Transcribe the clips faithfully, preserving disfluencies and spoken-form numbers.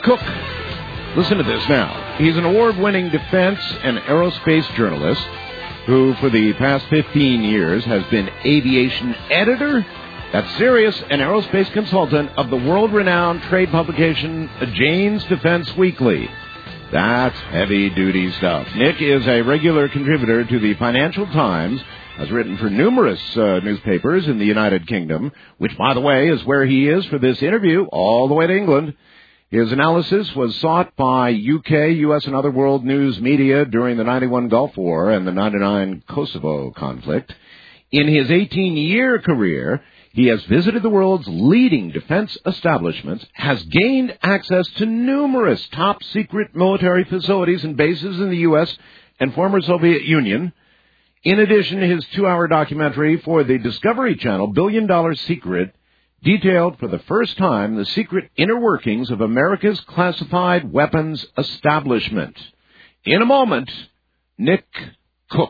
Cook. Listen to this now. He's an award-winning defense and aerospace journalist who, for the past fifteen years, has been aviation editor, that's serious, and aerospace consultant of the world-renowned trade publication Jane's Defense Weekly. That's heavy-duty stuff. Nick is a regular contributor to the Financial Times, has written for numerous uh, newspapers in the United Kingdom, which, by the way, is where he is for this interview, all the way to England. His analysis was sought by U K, U S, and other world news media during the ninety-one Gulf War and the ninety-nine Kosovo conflict. In his eighteen-year career, he has visited the world's leading defense establishments, has gained access to numerous top-secret military facilities and bases in the U S and former Soviet Union. In addition, his two-hour documentary for the Discovery Channel, Billion Dollar Secret, detailed for the first time the secret inner workings of America's classified weapons establishment. In a moment, Nick Cook.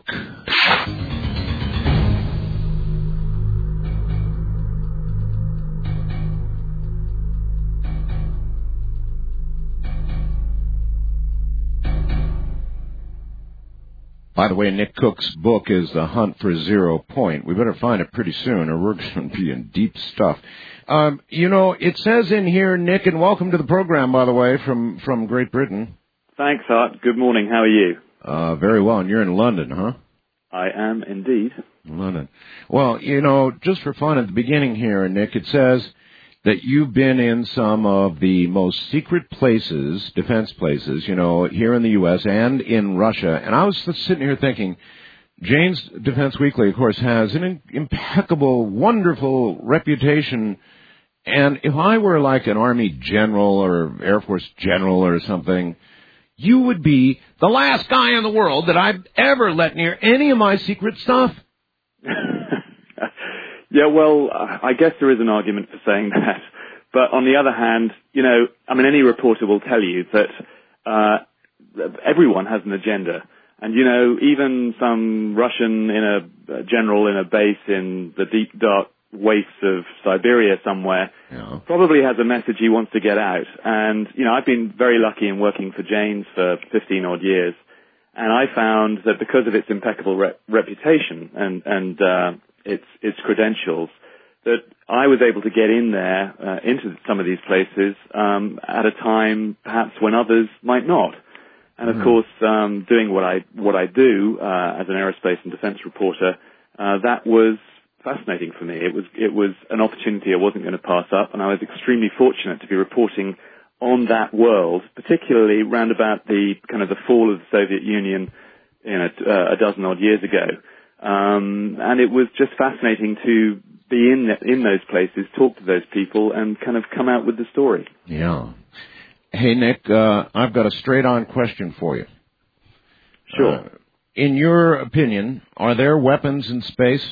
By the way, Nick Cook's book is The Hunt for Zero Point. We better find it pretty soon, or we're going to be in deep stuff. Um, you know, it says in here, Nick, and welcome to the program, by the way, from, from Great Britain. Thanks, Art. Good morning. How are you? Uh, very well. And you're in London, huh? I am indeed. London. Well, you know, just for fun at the beginning here, Nick, it says that you've been in some of the most secret places, defense places, you know, here in the U S and in Russia. And I was just sitting here thinking, Jane's Defense Weekly, of course, has an impeccable, wonderful reputation. And if I were like an Army general or Air Force general or something, you would be the last guy in the world that I've ever let near any of my secret stuff. Yeah, well, I guess there is an argument for saying that. But on the other hand, you know, I mean, any reporter will tell you that uh, everyone has an agenda. And, you know, even some Russian in a, a general in a base in the deep, dark wastes of Siberia somewhere yeah. probably has a message he wants to get out. And, you know, I've been very lucky in working for Jane's for fifteen-odd years. And I found that because of its impeccable re- reputation and, and uh, its its credentials, that I was able to get in there uh, into some of these places um, at a time perhaps when others might not. And of mm. course, um, doing what I what I do uh, as an aerospace and defense reporter, uh, that was fascinating for me. It was it was an opportunity I wasn't going to pass up, and I was extremely fortunate to be reporting on that world, particularly round about the kind of the fall of the Soviet Union, you know, uh, a dozen odd years ago. Um, and it was just fascinating to be in the, in those places, talk to those people, and kind of come out with the story. Yeah. Hey, Nick, uh, I've got a straight-on question for you. Sure. Uh, in your opinion, are there weapons in space?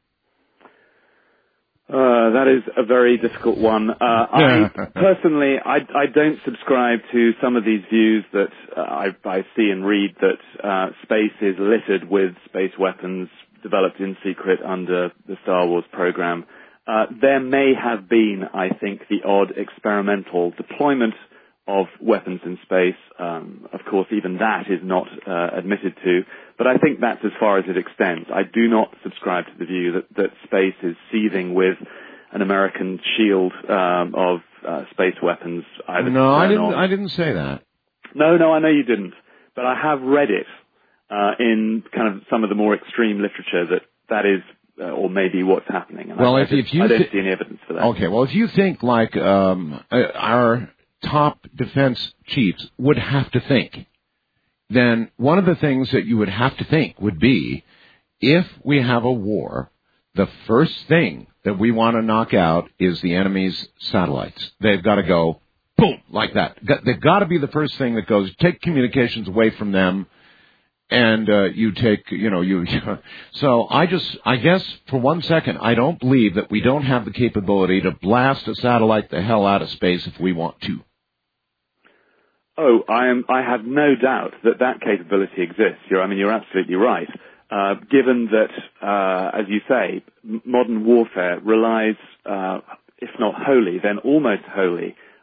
Uh, that is a very difficult one. Uh, I personally, I, I don't subscribe to some of these views that uh, I, I see and read that uh, space is littered with space weapons developed in secret under the Star Wars program. Uh, there may have been, I think, the odd experimental deployment of weapons in space. Um, of course, even that is not uh, admitted to, but I think that's as far as it extends. I do not subscribe to the view that, that space is seething with an American shield um, of uh, space weapons. Either no, I didn't. I didn't say that. No, no, I know you didn't, but I have read it uh, in kind of some of the more extreme literature that that is, uh, or maybe what's happening. And well, I, if, I, just, if you I don't th- see any evidence for that. Okay, well, if you think like um, our top defense chiefs would have to think, then one of the things that you would have to think would be, if we have a war, the first thing that we want to knock out is the enemy's satellites. They've got to go, boom, like that. They've got to be the first thing that goes, take communications away from them, and uh, you take, you know, you... So I just, I guess, for one second, I don't believe that we don't have the capability to blast a satellite the hell out of space if we want to. Oh, I am. I have no doubt that that capability exists. You're, I mean, you're absolutely right. Uh, given that, uh, as you say, m- modern warfare relies, uh, if not wholly, then almost wholly,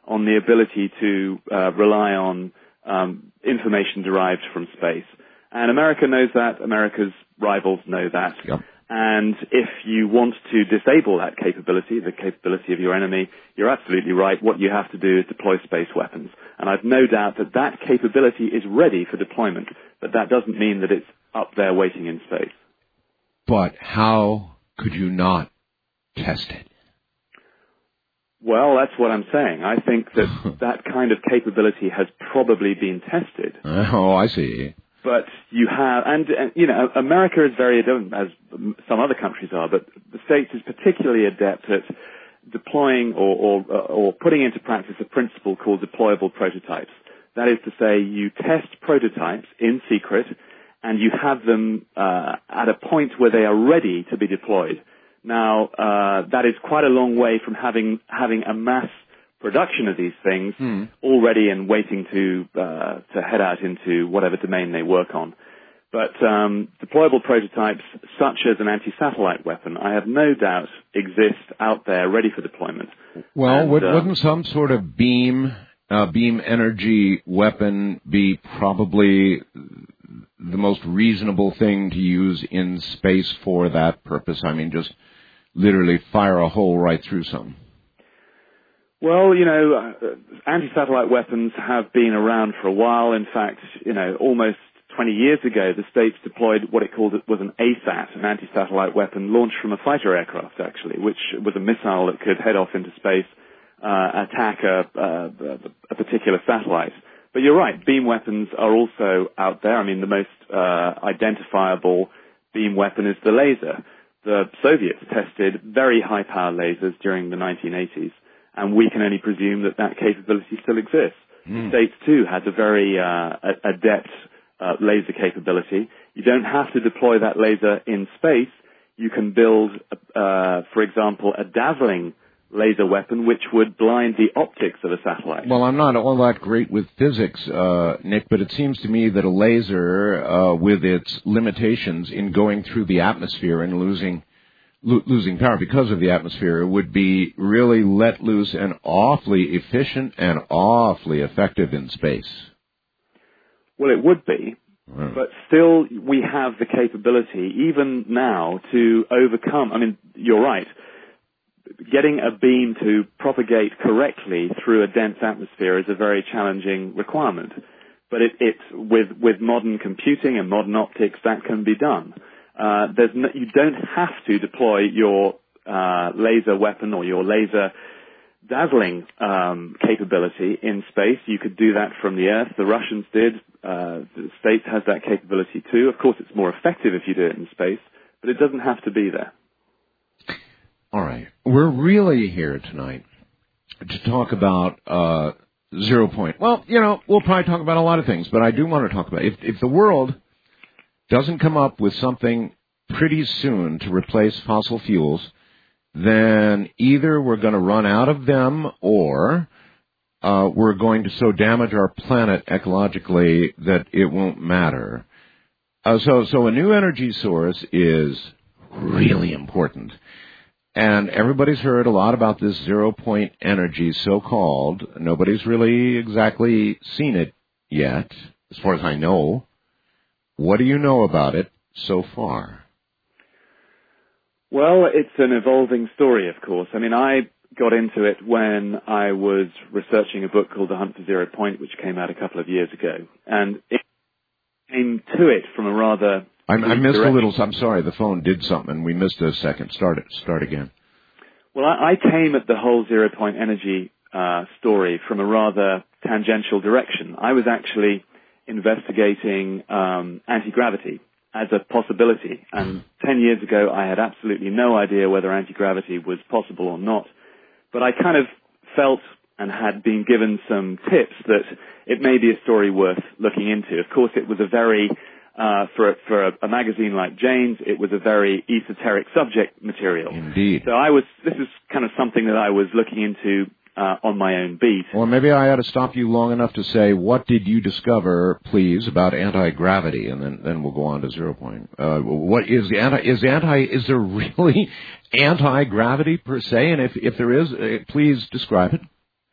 on the ability to uh, rely on um, information derived from space. And America knows that. America's rivals know that. Yep. And if you want to disable that capability, the capability of your enemy, you're absolutely right. What you have to do is deploy space weapons. And I've no doubt that that capability is ready for deployment, but that doesn't mean that it's up there waiting in space. But how could you not test it? Well, that's what I'm saying. I think that that kind of capability has probably been tested. Oh, I see. But you have, and, and you know, America is very adept, as some other countries are, but the States is particularly adept at deploying or, or, or putting into practice a principle called deployable prototypes. That is to say, you test prototypes in secret, and you have them uh, at a point where they are ready to be deployed. Now, uh, that is quite a long way from having having a mass production of these things hmm. already and waiting to uh, to head out into whatever domain they work on. But um, deployable prototypes, such as an anti-satellite weapon, I have no doubt exist out there ready for deployment. Well, and, would, uh, wouldn't some sort of beam uh, beam energy weapon be probably the most reasonable thing to use in space for that purpose? I mean, just literally fire a hole right through something. Well, you know, uh, anti-satellite weapons have been around for a while. In fact, you know, almost twenty years ago, the States deployed what it called was an A SAT, an anti-satellite weapon launched from a fighter aircraft, actually, which was a missile that could head off into space, uh, attack a, a, a particular satellite. But you're right, beam weapons are also out there. I mean, the most uh, identifiable beam weapon is the laser. The Soviets tested very high-power lasers during the nineteen eighties. And we can only presume that that capability still exists. Mm. The States, too, has a very uh, adept uh, laser capability. You don't have to deploy that laser in space. You can build, uh, for example, a dazzling laser weapon which would blind the optics of a satellite. Well, I'm not all that great with physics, uh, Nick, but it seems to me that a laser, uh, with its limitations in going through the atmosphere and losing losing power because of the atmosphere, would be really let loose and awfully efficient and awfully effective in space. Well, it would be, mm. but still we have the capability, even now, to overcome, I mean, you're right, getting a beam to propagate correctly through a dense atmosphere is a very challenging requirement. But it, it's, with, with modern computing and modern optics, that can be done. Uh, there's no, you don't have to deploy your uh, laser weapon or your laser dazzling um, capability in space. You could do that from the Earth. The Russians did. Uh, the States has that capability too. Of course, it's more effective if you do it in space, but it doesn't have to be there. All right. We're really here tonight to talk about uh, zero point. Well, you know, we'll probably talk about a lot of things, but I do want to talk about if, if the world doesn't come up with something pretty soon to replace fossil fuels, then either we're going to run out of them or uh, we're going to so damage our planet ecologically that it won't matter. Uh, so, so a new energy source is really important. And everybody's heard a lot about this zero-point energy, so-called. Nobody's really exactly seen it yet, as far as I know. What do you know about it so far? Well, it's an evolving story, of course. I mean, I got into it when I was researching a book called The Hunt for Zero Point, which came out a couple of years ago. And it came to it from a rather... I, I missed direction. a little... I'm sorry, the phone did something. We missed a second. Start it. Start again. Well, I, I came at the whole zero-point energy uh, story from a rather tangential direction. I was actually investigating um, anti-gravity as a possibility. And ten years ago, I had absolutely no idea whether anti-gravity was possible or not. But I kind of felt and had been given some tips that it may be a story worth looking into. Of course, it was a very, uh, for, a, for a, a magazine like Jane's, it was a very esoteric subject material. Indeed. So I was, this is kind of something that I was looking into Uh, on my own beat. Well, maybe I ought to stop you long enough to say, what did you discover, please, about anti-gravity, and then, then we'll go on to zero point. Uh, what is the anti? Is anti? Is there really anti-gravity per se? And if if there is, uh, please describe it.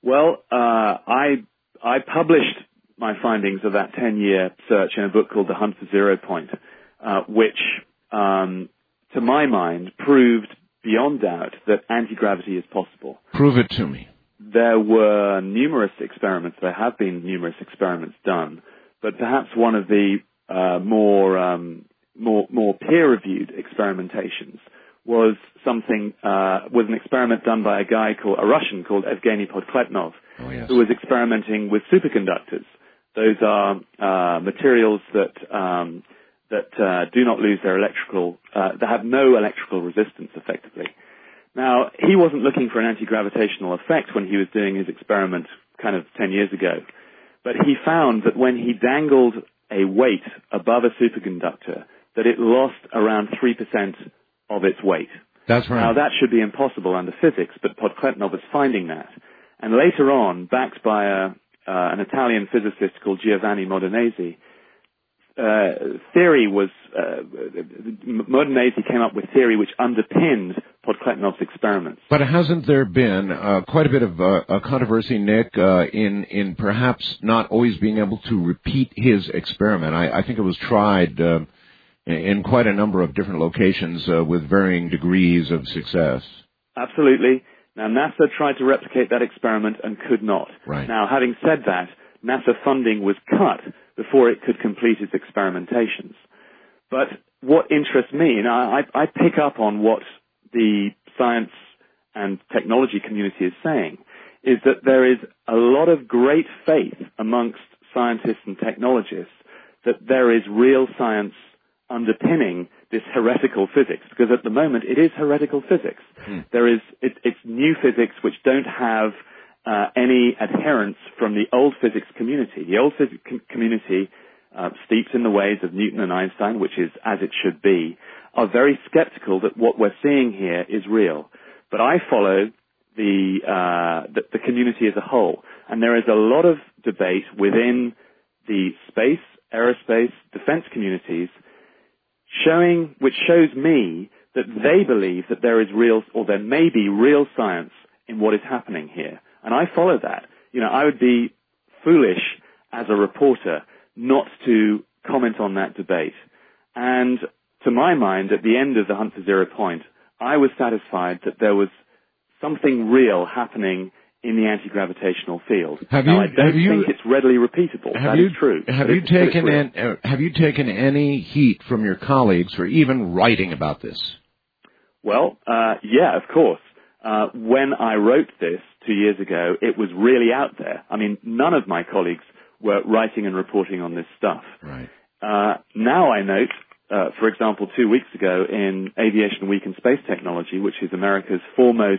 Well, uh, I I published my findings of that ten-year search in a book called The Hunt for Zero Point, uh, which, um, to my mind, proved beyond doubt that anti-gravity is possible. Prove it to me. There were numerous experiments, there have been numerous experiments done, but perhaps one of the uh, more, um, more, more peer-reviewed experimentations was something, uh, was an experiment done by a guy called, a Russian called Evgeny Podkletnov, oh, yes. who was experimenting with superconductors. Those are uh, materials that um, that uh, do not lose their electrical, uh, that have no electrical resistance, effectively. Now, he wasn't looking for an anti-gravitational effect when he was doing his experiment kind of ten years ago, but he found that when he dangled a weight above a superconductor, that it lost around three percent of its weight. That's right. Now, that should be impossible under physics, but Podkletnov was finding that. And later on, backed by a, uh, an Italian physicist called Giovanni Modenese, uh, theory was, uh, Modenese came up with theory which underpinned Podkletnov's experiments. But hasn't there been uh, quite a bit of uh, a controversy, Nick, uh, in, in perhaps not always being able to repeat his experiment? I, I think it was tried uh, in quite a number of different locations uh, with varying degrees of success. Absolutely. Now, NASA tried to replicate that experiment and could not. Right. Now, having said that, NASA funding was cut before it could complete its experimentations. But what interests me, and I, I pick up on what the science and technology community is saying, is that there is a lot of great faith amongst scientists and technologists that there is real science underpinning this heretical physics, because at the moment it is heretical physics. Hmm. There is it, it's new physics which don't have uh, any adherence from the old physics community. The old physics com- community, uh, steeped in the ways of Newton and Einstein, which is as it should be, are very skeptical that what we're seeing here is real. But I follow the, uh, the the community as a whole, and there is a lot of debate within the space, aerospace, defense communities, showing, which shows me that they believe that there is real, or there may be real science in what is happening here. And I follow that. You know, I would be foolish as a reporter not to comment on that debate. And to my mind, at the end of the Hunt for Zero Point, I was satisfied that there was something real happening in the anti-gravitational field. Have now, you, I don't have you, think it's readily repeatable. That you, is true. Have you, taken an, uh, have you taken any heat from your colleagues for even writing about this? Well, uh, yeah, of course. Uh, when I wrote this two years ago, it was really out there. I mean, none of my colleagues were writing and reporting on this stuff. Right. Uh, now I note, uh, for example, two weeks ago in Aviation Week in Space Technology, which is America's foremost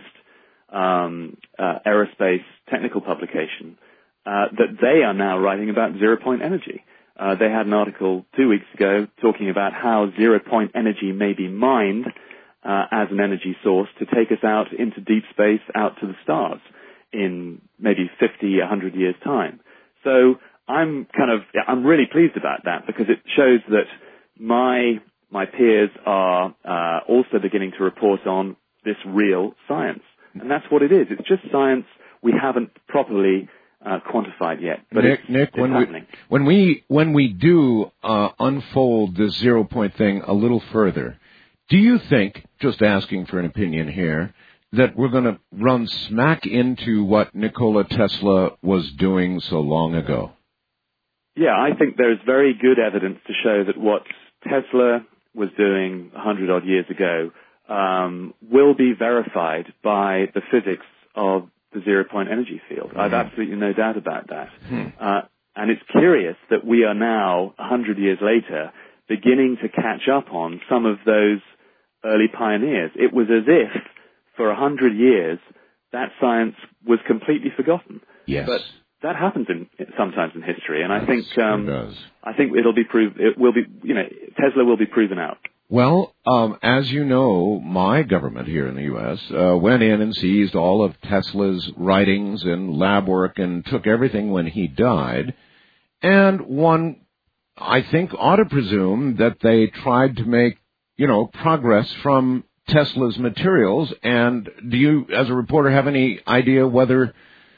um, uh, aerospace technical publication, uh, that they are now writing about zero-point energy. Uh, they had an article two weeks ago talking about how zero-point energy may be mined uh, as an energy source to take us out into deep space, out to the stars in maybe fifty, one hundred years' time. So I'm kind of, I'm really pleased about that because it shows that my my peers are uh, also beginning to report on this real science. And that's what it is. It's just science we haven't properly uh, quantified yet. But Nick, it's, Nick it's when, happening. we, when we when we do uh, unfold this zero-point thing a little further, do you think, just asking for an opinion here, that we're going to run smack into what Nikola Tesla was doing so long ago? Yeah, I think there's very good evidence to show that what Tesla was doing a hundred odd years ago um, will be verified by the physics of the zero-point energy field. Mm-hmm. I've absolutely no doubt about that. Mm-hmm. Uh, and it's curious that we are now, a hundred years later, beginning to catch up on some of those early pioneers. It was as if, for a hundred years, that science was completely forgotten. Yes. But that happens in, sometimes in history, and I That's, think um, it does. I think it'll be proved. It will be, you know, Tesla will be proven out. Well, um, as you know, my government here in the U S uh, went in and seized all of Tesla's writings and lab work and took everything when he died. And one, I think, ought to presume that they tried to make, you know, progress from Tesla's materials. And do you, as a reporter, have any idea whether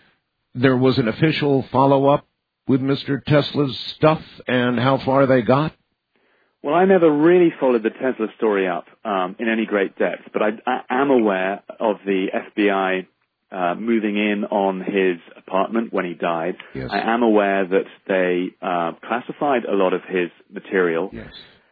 there was an official follow-up with Mister Tesla's stuff and how far they got? Well, I never really followed the Tesla story up um, in any great depth, but I, I am aware of the F B I uh, moving in on his apartment when he died. Yes. I am aware that they uh, classified a lot of his material. Yes.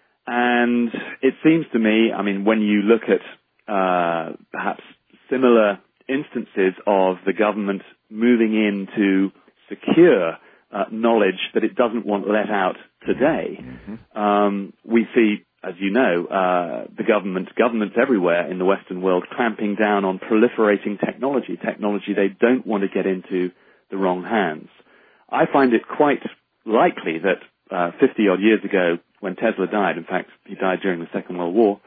And it seems to me, I mean, when you look at uh, perhaps similar instances of the government moving in to secure uh, knowledge that it doesn't want let out today, mm-hmm. um, we see, as you know, uh, the government, governments everywhere in the Western world clamping down on proliferating technology, technology they don't want to get into the wrong hands. I find it quite likely that uh, fifty-odd years ago, when Tesla died, in fact, he died during the Second World War,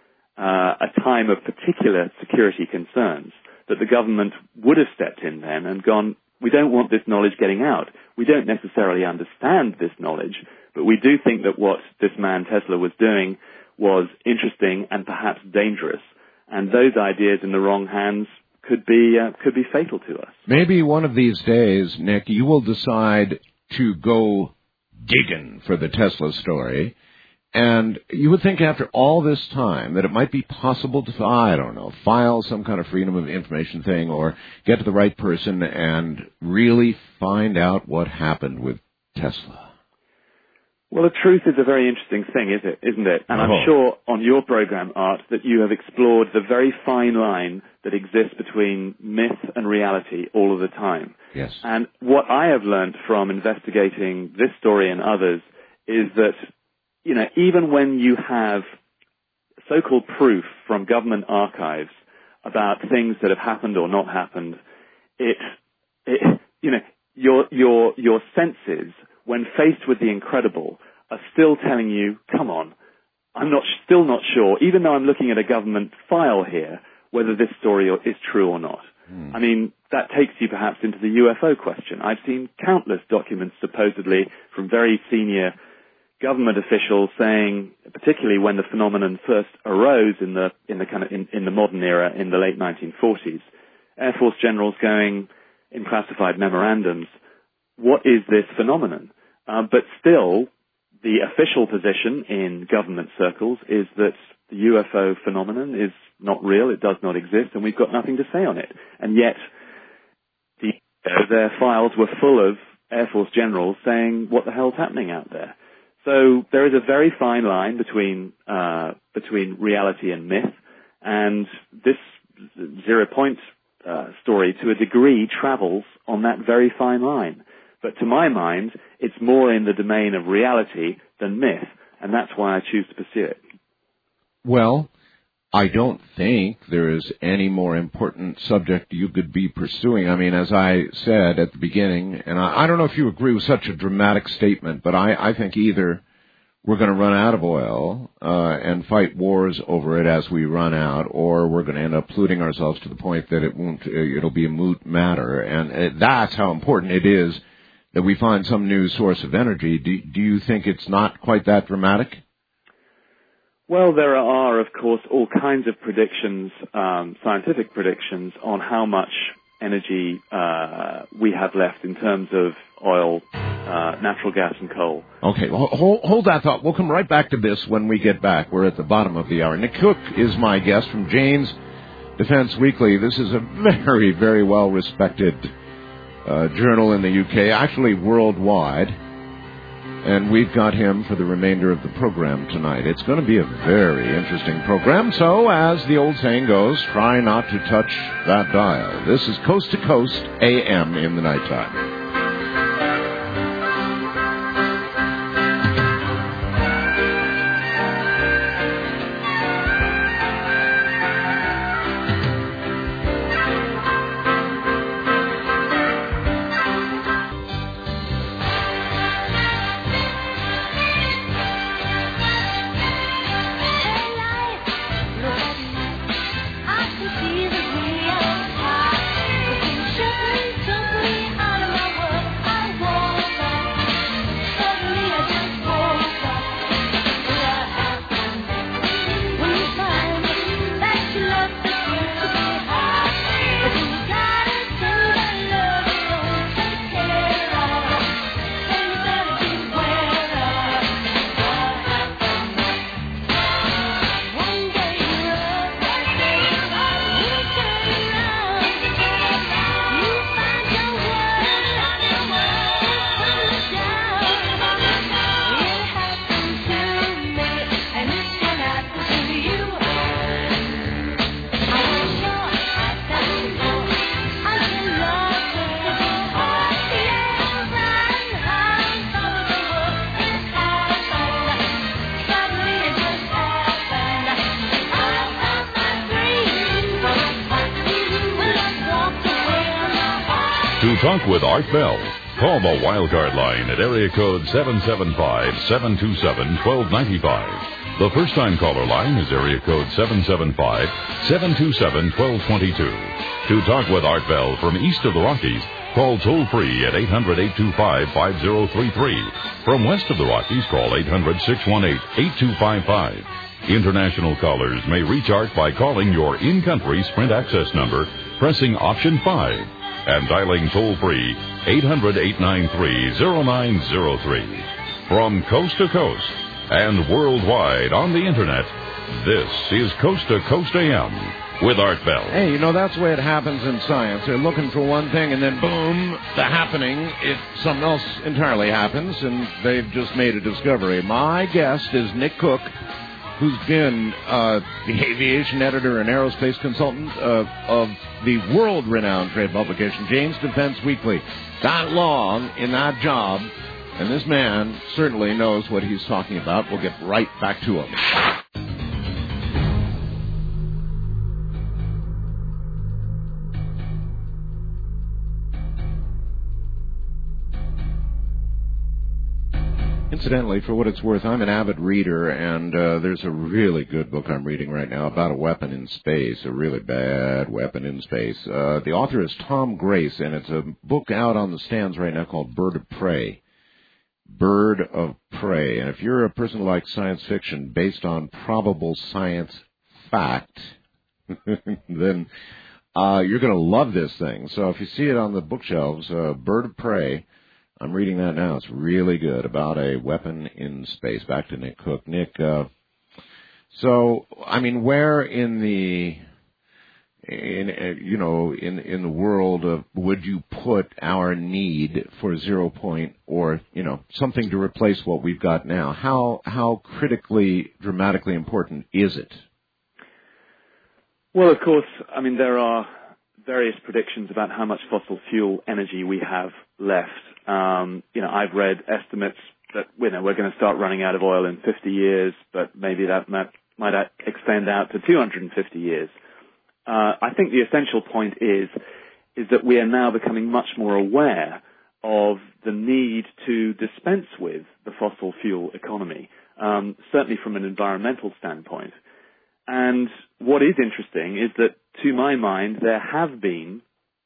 uh, a time of particular security concerns, that the government would have stepped in then and gone, we don't want this knowledge getting out. We don't necessarily understand this knowledge, but we do think that what this man Tesla was doing was interesting and perhaps dangerous. And those ideas in the wrong hands could be uh, could be fatal to us. Maybe one of these days, Nick, you will decide to go digging for the Tesla story, and you would think after all this time that it might be possible to, I don't know, file some kind of freedom of information thing or get to the right person and really find out what happened with Tesla. Well, the truth is a very interesting thing, is it, isn't it? And oh. I'm sure on your program, Art, that you have explored the very fine line that exists between myth and reality all of the time. Yes. And what I have learned from investigating this story and others is that, you know, even when you have so-called proof from government archives about things that have happened or not happened, it, it you know, your, your, your senses, when faced with the incredible, are still telling you, come on, I'm not still not sure, even though I'm looking at a government file here, whether this story is true or not. Hmm. I mean, that takes you perhaps into the U F O question. I've seen countless documents supposedly from very senior government officials saying, particularly when the phenomenon first arose in the in the kind of in, in the modern era in the late nineteen forties, Air Force generals going in classified memorandums, what is this phenomenon? Uh, but still, the official position in government circles is that the U F O phenomenon is not real, it does not exist, and we've got nothing to say on it. And yet, the, uh, their files were full of Air Force generals saying, what the hell's happening out there? So there is a very fine line between uh, between reality and myth, and this zero point uh, story, to a degree, travels on that very fine line. But to my mind, it's more in the domain of reality than myth, and that's why I choose to pursue it. Well, I don't think there is any more important subject you could be pursuing. I mean, as I said at the beginning, and I, I don't know if you agree with such a dramatic statement, but I, I think either we're going to run out of oil uh, and fight wars over it as we run out, or we're going to end up polluting ourselves to the point that it won't, it'll be a moot matter. And uh, that's how important it is that we find some new source of energy. Do, do you think it's not quite that dramatic? Well, there are, of course, all kinds of predictions, um, scientific predictions, on how much energy uh, we have left in terms of oil, uh, natural gas, and coal. Okay, well, hold, hold that thought. We'll come right back to this when we get back. We're at the bottom of the hour. Nick Cook is my guest from Jane's Defense Weekly. This is a very, very well-respected uh, journal in the U K, actually worldwide. And we've got him for the remainder of the program tonight. It's going to be a very interesting program. So, as the old saying goes, try not to touch that dial. This is Coast to Coast A M in the nighttime. See the real part. Simply out of my talk with Art Bell, call the Wildcard line at area code seven seven five, seven two seven, one two nine five. The first-time caller line is area code seven seven five, seven two seven, one two two two. To talk with Art Bell from east of the Rockies, call toll-free at eight hundred, eight two five, five zero three three. From west of the Rockies, call eight hundred, six one eight, eight two five five. International callers may reach Art by calling your in-country Sprint access number, pressing option five, and dialing toll-free eight hundred, eight nine three, zero nine zero three. From coast to coast and worldwide on the Internet, this is Coast to Coast A M with Art Bell. Hey, you know, that's the way it happens in science. They're looking for one thing, and then boom, the happening, it something else entirely happens, and they've just made a discovery. My guest is Nick Cook, who's been uh, the aviation editor and aerospace consultant uh, of the world-renowned trade publication, Jane's Defense Weekly. That long in that job, and this man certainly knows what he's talking about. We'll get right back to him. Incidentally, for what it's worth, I'm an avid reader, and uh, there's a really good book I'm reading right now about a weapon in space, a really bad weapon in space. Uh, the author is Tom Grace, and it's a book out on the stands right now called Bird of Prey. Bird of Prey. And if you're a person who likes science fiction based on probable science fact, then uh, you're going to love this thing. So if you see it on the bookshelves, uh, Bird of Prey, I'm reading that now. It's really good, about a weapon in space. Back to Nick Cook. Nick, uh, so, I mean, where in the, in uh, you know, in in the world of, would you put our need for zero point or, you know, something to replace what we've got now? How how critically, dramatically important is it? Well, of course, I mean, there are various predictions about how much fossil fuel energy we have left. Um, you know, I've read estimates that, you know, we're going to start running out of oil in fifty years, but maybe that might, might extend out to two hundred fifty years. Uh, I think the essential point is, is that we are now becoming much more aware of the need to dispense with the fossil fuel economy, um, certainly from an environmental standpoint. And what is interesting is that, to my mind, there have been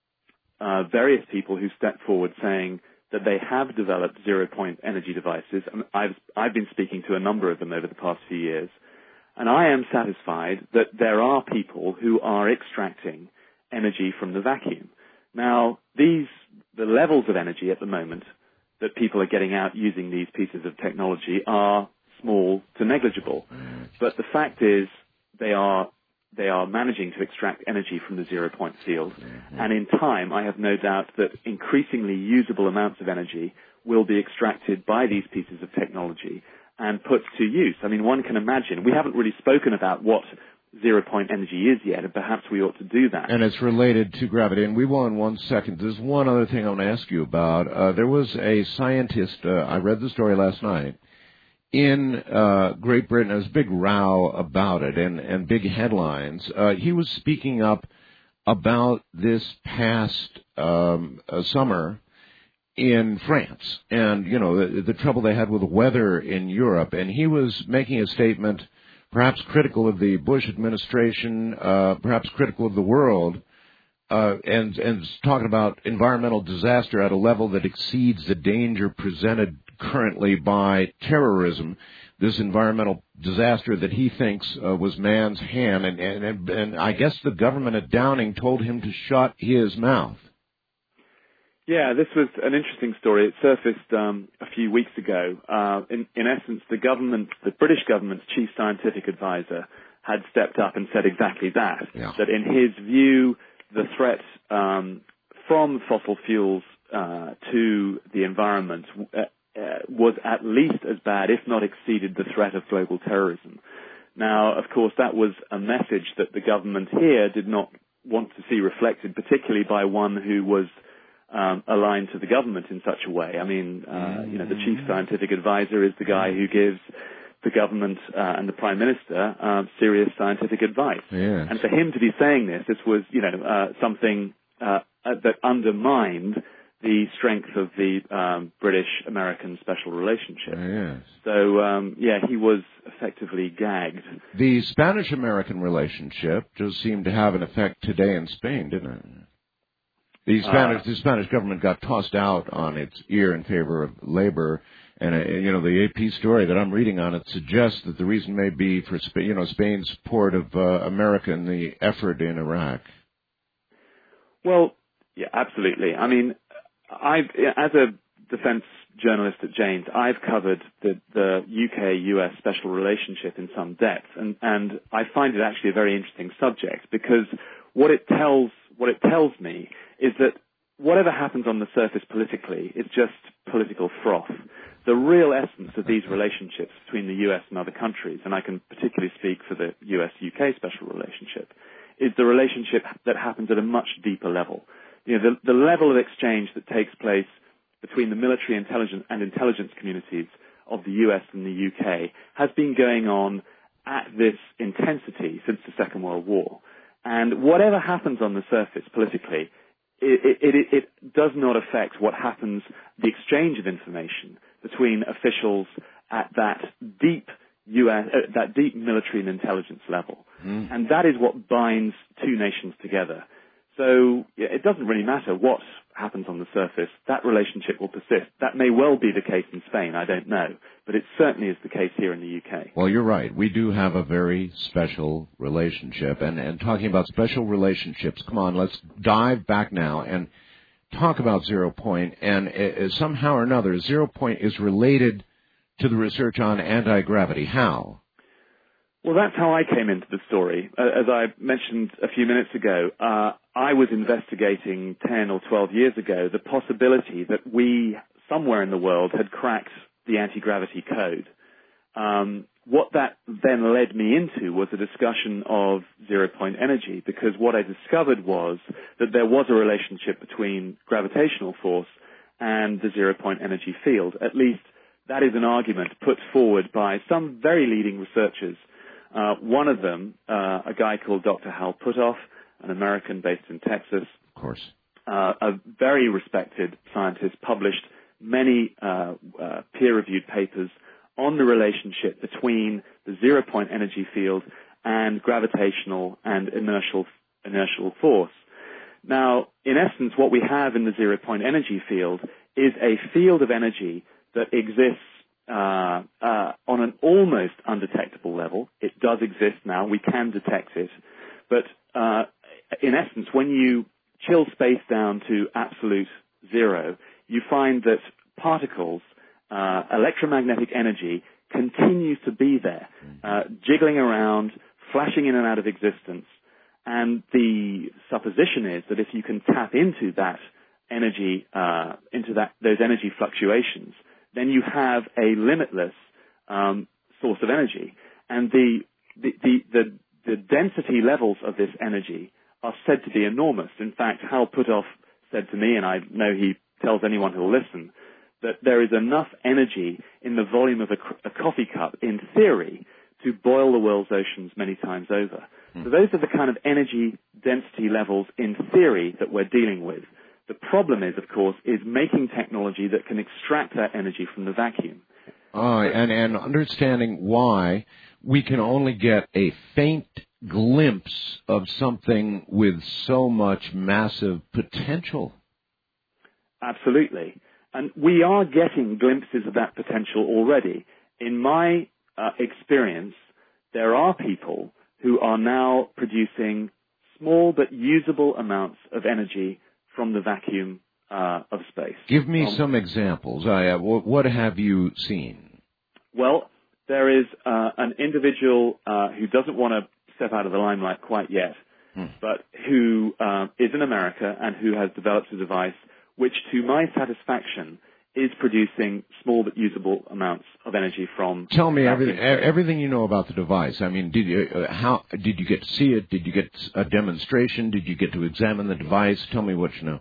uh, various people who stepped forward saying that they have developed zero-point energy devices. I've, I've been speaking to a number of them over the past few years, and I am satisfied that there are people who are extracting energy from the vacuum. Now, these, the levels of energy at the moment that people are getting out using these pieces of technology are small to negligible. But the fact is, they are they are managing to extract energy from the zero-point field. Mm-hmm. And in time, I have no doubt that increasingly usable amounts of energy will be extracted by these pieces of technology and put to use. I mean, one can imagine. We haven't really spoken about what zero-point energy is yet, and perhaps we ought to do that. And it's related to gravity. And we will in one second. There's one other thing I want to ask you about. Uh, there was a scientist, uh, I read the story last night, in uh, Great Britain. There was a big row about it and, and big headlines. Uh, he was speaking up about this past um, uh, summer in France and, you know, the, the trouble they had with the weather in Europe. And he was making a statement perhaps critical of the Bush administration, uh, perhaps critical of the world, uh, and, and talking about environmental disaster at a level that exceeds the danger presented currently by terrorism, this environmental disaster that he thinks uh, was man's hand. And, and, and I guess the government at Downing told him to shut his mouth. Yeah, this was an interesting story. It surfaced um, a few weeks ago. Uh, in, in essence, the government, the British government's chief scientific advisor had stepped up and said exactly that, yeah. that in his view, the threat um, from fossil fuels uh, to the environment uh, uh, was at least as bad, if not exceeded, the threat of global terrorism. Now, of course, that was a message that the government here did not want to see reflected, particularly by one who was Um, aligned to the government in such a way. I mean, uh, you know, the chief scientific advisor is the guy who gives the government uh, and the prime minister uh, serious scientific advice. Yes. And for him to be saying this, this was, you know, uh, something uh, that undermined the strength of the um, British-American special relationship. Yes. So, um, yeah, he was effectively gagged. The Spanish-American relationship just seemed to have an effect today in Spain, didn't it? The Spanish, uh, the Spanish government got tossed out on its ear in favor of labor. And, uh, you know, the A P story that I'm reading on it suggests that the reason may be for, Sp- you know, Spain's support of uh, America in the effort in Iraq. Well, yeah, absolutely. I mean, I've, as a defense journalist at Janes, I've covered the, the U K U S special relationship in some depth, and, and I find it actually a very interesting subject because what it tells, what it tells me is that whatever happens on the surface politically is just political froth. The real essence of these relationships between the U S and other countries, and I can particularly speak for the U S U K special relationship, is the relationship that happens at a much deeper level. You know, the, the level of exchange that takes place between the military intelligence and intelligence communities of the U S and the U K has been going on at this intensity since the Second World War. And whatever happens on the surface politically, it, it, it, it does not affect what happens, the exchange of information between officials at that deep U S, uh, that deep military and intelligence level. Mm. And that is what binds two nations together. So yeah, it doesn't really matter what happens on the surface. That relationship will persist. That may well be the case in Spain, I don't know. But it certainly is the case here in the U K. Well, you're right. We do have a very special relationship. And, and talking about special relationships, come on, let's dive back now and talk about Zero Point. And uh, somehow or another, Zero Point is related to the research on anti-gravity. How? Well, that's how I came into the story. Uh, as I mentioned a few minutes ago, uh, I was investigating ten or twelve years ago the possibility that we, somewhere in the world, had cracked the anti-gravity code. Um, what that then led me into was a discussion of zero-point energy, because what I discovered was that there was a relationship between gravitational force and the zero-point energy field. At least that is an argument put forward by some very leading researchers. Uh, one of them, uh, a guy called Doctor Hal Puthoff, an American based in Texas. Of course. Uh, a very respected scientist, published many uh, uh, peer-reviewed papers on the relationship between the zero-point energy field and gravitational and inertial, inertial force. Now, in essence, what we have in the zero-point energy field is a field of energy that exists Uh, uh, on an almost undetectable level. It does exist now. We can detect it. But uh, in essence, when you chill space down to absolute zero, you find that particles, uh, electromagnetic energy, continues to be there, uh, jiggling around, flashing in and out of existence. And the supposition is that if you can tap into that energy, uh, into that those energy fluctuations, then you have a limitless um, source of energy. And the, the, the, the, the density levels of this energy are said to be enormous. In fact, Hal Puthoff said to me, and I know he tells anyone who will listen, that there is enough energy in the volume of a, a coffee cup, in theory, to boil the world's oceans many times over. Mm. So those are the kind of energy density levels, in theory, that we're dealing with. The problem is, of course, is making technology that can extract that energy from the vacuum. Uh, and, and understanding why we can only get a faint glimpse of something with so much massive potential. Absolutely. And we are getting glimpses of that potential already. In my uh, experience, there are people who are now producing small but usable amounts of energy from the vacuum uh, of space. Give me um, some examples. I, uh, what have you seen? Well, there is uh, an individual uh, who doesn't want to step out of the limelight quite yet, hmm. but who uh, is in America and who has developed a device which, to my satisfaction, is producing small but usable amounts of energy from. Tell me everything, everything you know about the device. I mean, did you uh, how did you get to see it? Did you get a demonstration? Did you get to examine the device? Tell me what you know.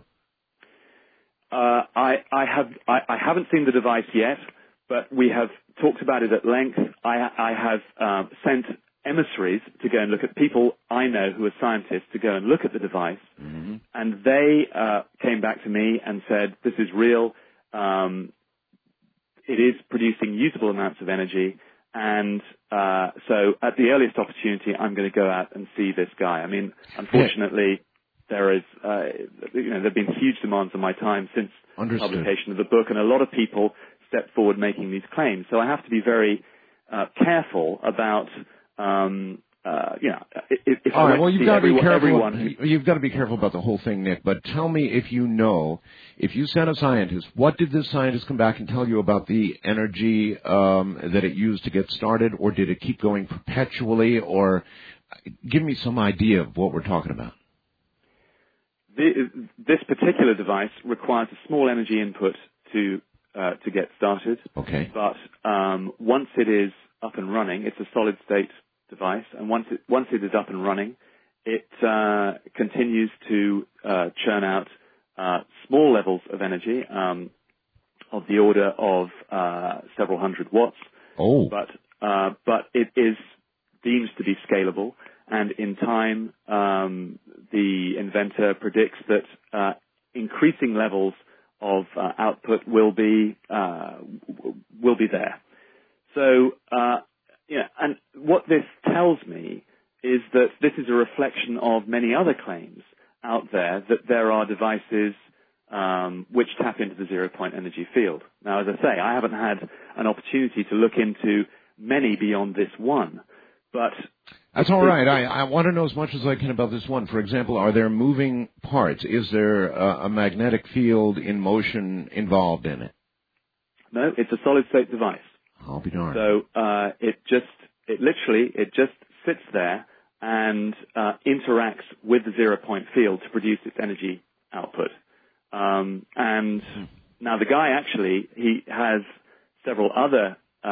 Uh, I, I have I, I haven't seen the device yet, but we have talked about it at length. I, I have uh, sent emissaries to go and look at people I know who are scientists to go and look at the device, mm-hmm. and they uh, came back to me and said, this is real, um, it is producing usable amounts of energy, and uh, so at the earliest opportunity, I'm going to go out and see this guy. I mean, unfortunately, there is, uh, you know, there have been huge demands on my time since Understood. publication of the book, and a lot of people stepped forward making these claims. So I have to be very uh, careful about, um, uh, you know, if, if All I right. Well, you've got to be everyone, careful. everyone who, you've got to be careful about the whole thing, Nick. But tell me if you know, if you sent a scientist, what did this scientist come back and tell you about the energy um, that it used to get started, or did it keep going perpetually? Or give me some idea of what we're talking about. The, this particular device requires a small energy input to uh, to get started. Okay. But um, once it is up and running, it's a solid state device, and once it once it is up and running, it uh, continues to uh, churn out uh, small levels of energy um, of the order of uh, several hundred watts. Oh. But uh, but it is deemed to be scalable. And in time, um, the inventor predicts that uh, increasing levels of uh, output will be uh, will be there. So, uh, yeah, and what this tells me is that this is a reflection of many other claims out there that there are devices um, which tap into the zero-point energy field. Now, as I say, I haven't had an opportunity to look into many beyond this one, but that's all right. I, I want to know as much as I can about this one. For example, are there moving parts? Is there a, a magnetic field in motion involved in it? No, it's a solid-state device. I'll be darned. So uh, it just, it literally, it just sits there and uh, interacts with the zero-point field to produce its energy output. Um, and hmm. now the guy actually, he has several other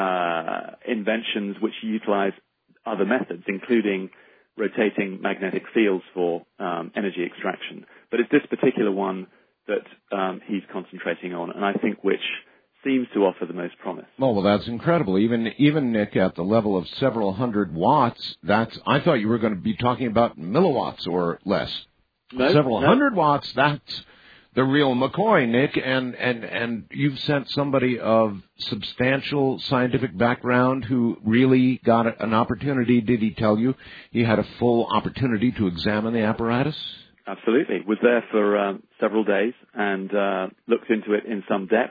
uh, inventions which utilize other methods, including rotating magnetic fields for um, energy extraction. But it's this particular one that um, he's concentrating on, and I think which seems to offer the most promise. Oh, well, that's incredible. Even, even Nick, at the level of several hundred watts, that's, I thought you were going to be talking about milliwatts or less. No, several no. hundred watts, that's the real McCoy, Nick, and, and, and you've sent somebody of substantial scientific background who really got an opportunity. Did he tell you he had a full opportunity to examine the apparatus? Absolutely. Was there for um, several days and uh, looked into it in some depth,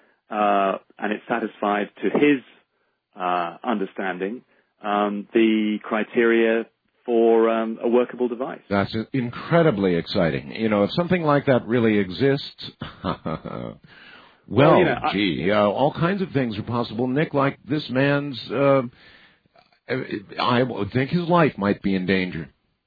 uh, and it satisfied to his uh, understanding um, the criteria for um, a workable device. That's incredibly exciting. You know, if something like that really exists, well, well you know, gee, uh, all kinds of things are possible. Nick, like this man's, uh, I would think his life might be in danger.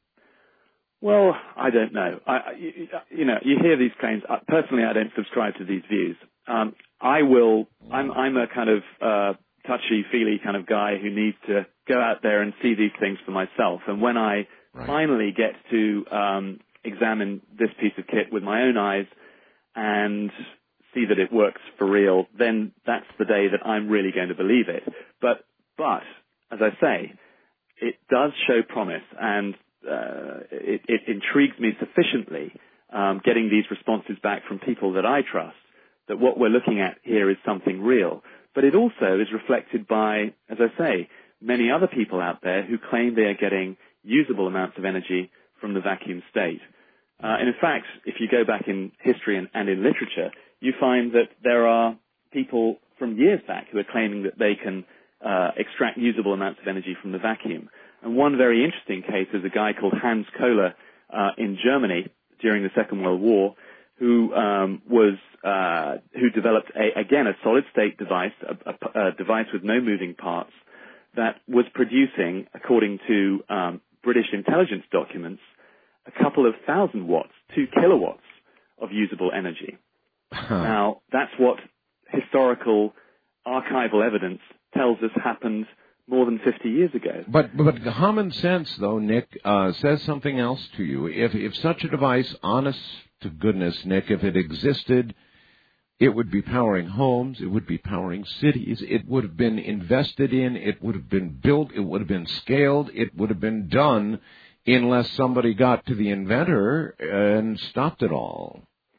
Well, I don't know. I, you, you know, you hear these claims. Personally, I don't subscribe to these views. Um, I will, I'm, I'm a kind of uh, touchy-feely kind of guy who needs to go out there and see these things for myself. And when I right. finally get to um, examine this piece of kit with my own eyes and see that it works for real, then that's the day that I'm really going to believe it. But, but as I say, it does show promise, and uh, it, it intrigues me sufficiently um, getting these responses back from people that I trust, that what we're looking at here is something real. But it also is reflected by, as I say, many other people out there who claim they are getting usable amounts of energy from the vacuum state. Uh, and in fact, if you go back in history and, and in literature, you find that there are people from years back who are claiming that they can uh, extract usable amounts of energy from the vacuum. And one very interesting case is a guy called Hans Kohler uh, in Germany during the Second World War, who um, was uh, who developed a, again a solid-state device, a, a, a device with no moving parts, that was producing, according to um, British intelligence documents, a couple of thousand watts, two kilowatts of usable energy. Huh. Now, that's what historical archival evidence tells us happened more than fifty years ago. But but common sense, though, Nick, uh, says something else to you. If if such a device, honest to goodness, Nick, if it existed, It would be powering homes. It would be powering cities. It would have been invested in. It would have been built. It would have been scaled. It would have been done unless somebody got to the inventor and stopped it all.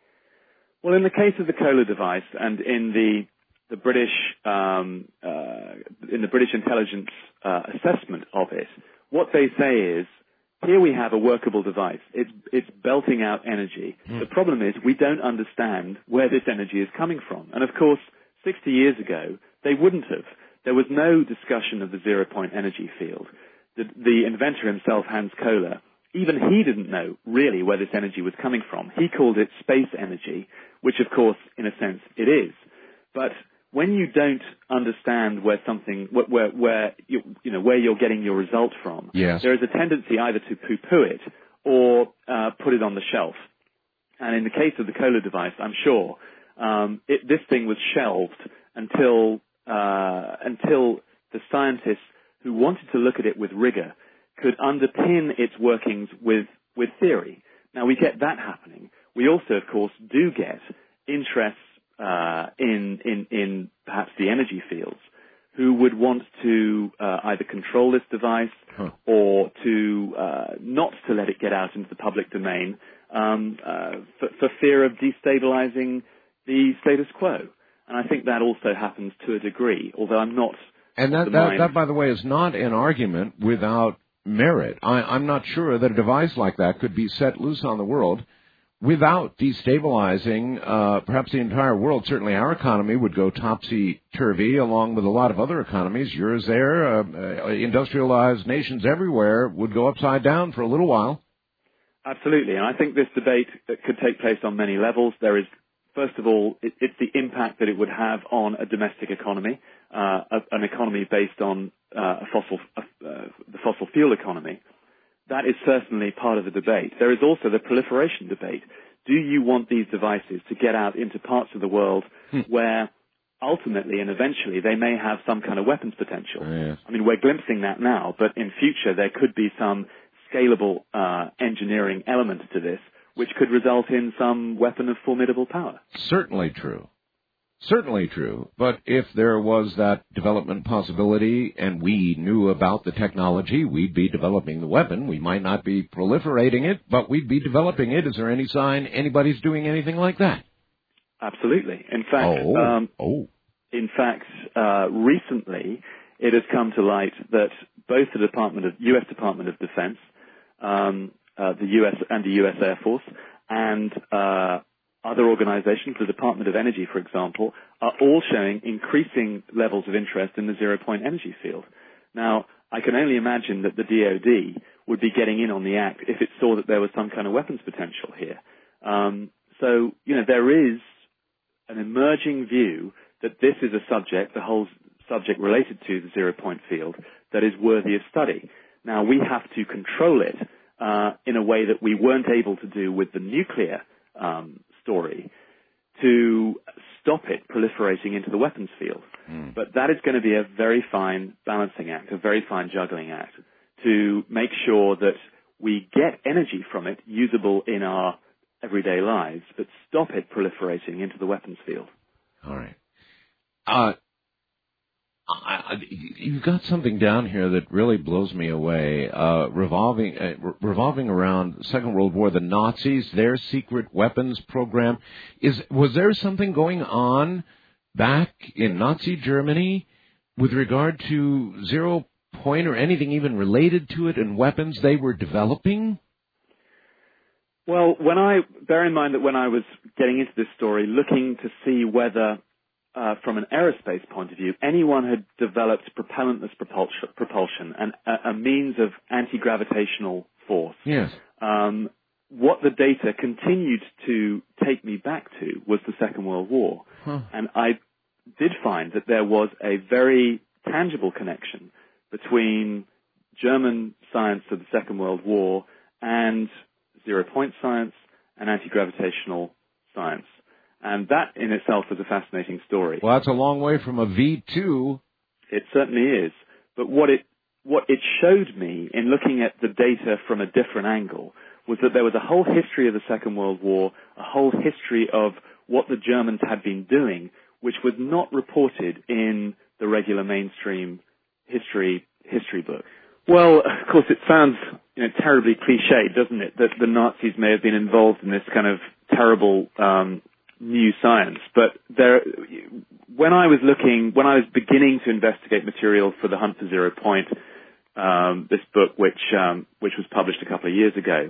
Well, in the case of the Kohler device and in the the British um, uh, in the British intelligence uh, assessment of it, what they say is, here we have a workable device. It's, it's belting out energy. Mm. The problem is we don't understand where this energy is coming from. And of course, sixty years ago, they wouldn't have. There was no discussion of the zero-point energy field. The, the inventor himself, Hans Kohler, even he didn't know really where this energy was coming from. He called it space energy, which of course, in a sense, it is. But when you don't understand where something, where, where you, you know, where you're getting your result from, yes. there is a tendency either to poo-poo it or uh, put it on the shelf. And in the case of the Kohler device, I'm sure um, it, this thing was shelved until uh, until the scientists who wanted to look at it with rigor could underpin its workings with with theory. Now we get that happening. We also, of course, do get interest. Uh, in, in, in perhaps the energy fields, who would want to uh, either control this device huh. or to uh, not to let it get out into the public domain um, uh, for, for fear of destabilizing the status quo. And I think that also happens to a degree, although I'm not. And that, that, that, by the way, is not an argument without merit. I, I'm not sure that a device like that could be set loose on the world without destabilizing uh, perhaps the entire world. Certainly our economy would go topsy-turvy along with a lot of other economies. Yours there, uh, uh, industrialized nations everywhere would go upside down for a little while. Absolutely. And I think this debate could take place on many levels. There is, first of all, it, it's the impact that it would have on a domestic economy, uh, a, an economy based on uh, a fossil, uh, the fossil fuel economy. That is certainly part of the debate. There is also the proliferation debate. Do you want these devices to get out into parts of the world hmm. where ultimately and eventually they may have some kind of weapons potential? Oh, yes. I mean, we're glimpsing that now, but in future there could be some scalable uh, engineering element to this which could result in some weapon of formidable power. Certainly true. Certainly true. But if there was that development possibility and we knew about the technology, we'd be developing the weapon. We might not be proliferating it, but we'd be developing it. Is there any sign anybody's doing anything like that? Absolutely. In fact, oh. Um, oh. in fact, uh, recently it has come to light that both the Department of U S Department of Defense, um, uh, the U S and the U S Air Force, and uh, other organizations, the Department of Energy, for example, are all showing increasing levels of interest in the zero-point energy field. Now, I can only imagine that the D O D would be getting in on the act if it saw that there was some kind of weapons potential here. Um, so, you know, there is an emerging view that this is a subject, the whole subject related to the zero-point field, that is worthy of study. Now, we have to control it uh, in a way that we weren't able to do with the nuclear um story to stop it proliferating into the weapons field. Mm. But that is going to be a very fine balancing act, a very fine juggling act to make sure that we get energy from it usable in our everyday lives, but stop it proliferating into the weapons field. All right. Uh, I, I, you've got something down here that really blows me away. Uh, revolving uh, re- revolving around the Second World War, the Nazis, their secret weapons program. Is was there something going on back in Nazi Germany with regard to zero point or anything even related to it and weapons they were developing? Well, when I bear in mind that when I was getting into this story, looking to see whether Uh, from an aerospace point of view, anyone had developed propellantless propulsion, propulsion and a, a means of anti-gravitational force. Yes. Um, what the data continued to take me back to was the Second World War. Huh. And I did find that there was a very tangible connection between German science of the Second World War and zero-point science and anti-gravitational science. And that in itself was a fascinating story. Well, that's a long way from a V two. It certainly is. But what it, what it showed me in looking at the data from a different angle was that there was a whole history of the Second World War, a whole history of what the Germans had been doing, which was not reported in the regular mainstream history history book. Well, of course, it sounds you know, terribly cliched, doesn't it, that the Nazis may have been involved in this kind of terrible um, new science. But there, when I was looking, when I was beginning to investigate material for The Hunt for Zero Point, um, this book, which um, which was published a couple of years ago,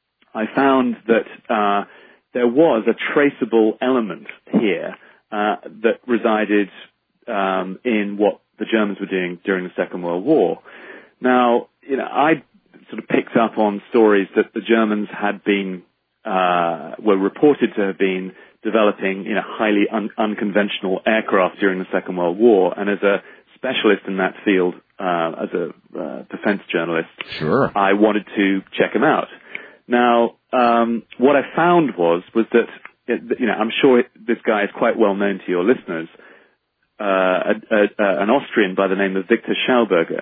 I found that uh, there was a traceable element here uh, that resided um, in what the Germans were doing during the Second World War. Now, you know, I sort of picked up on stories that the Germans had been, uh, were reported to have been developing, you know, highly un- unconventional aircraft during the Second World War. And as a specialist in that field, uh, as a uh, defense journalist, sure, I wanted to check them out. Now, um, what I found was, was that, it, you know, I'm sure it, this guy is quite well known to your listeners, uh, a, a, a, an Austrian by the name of Victor Schauberger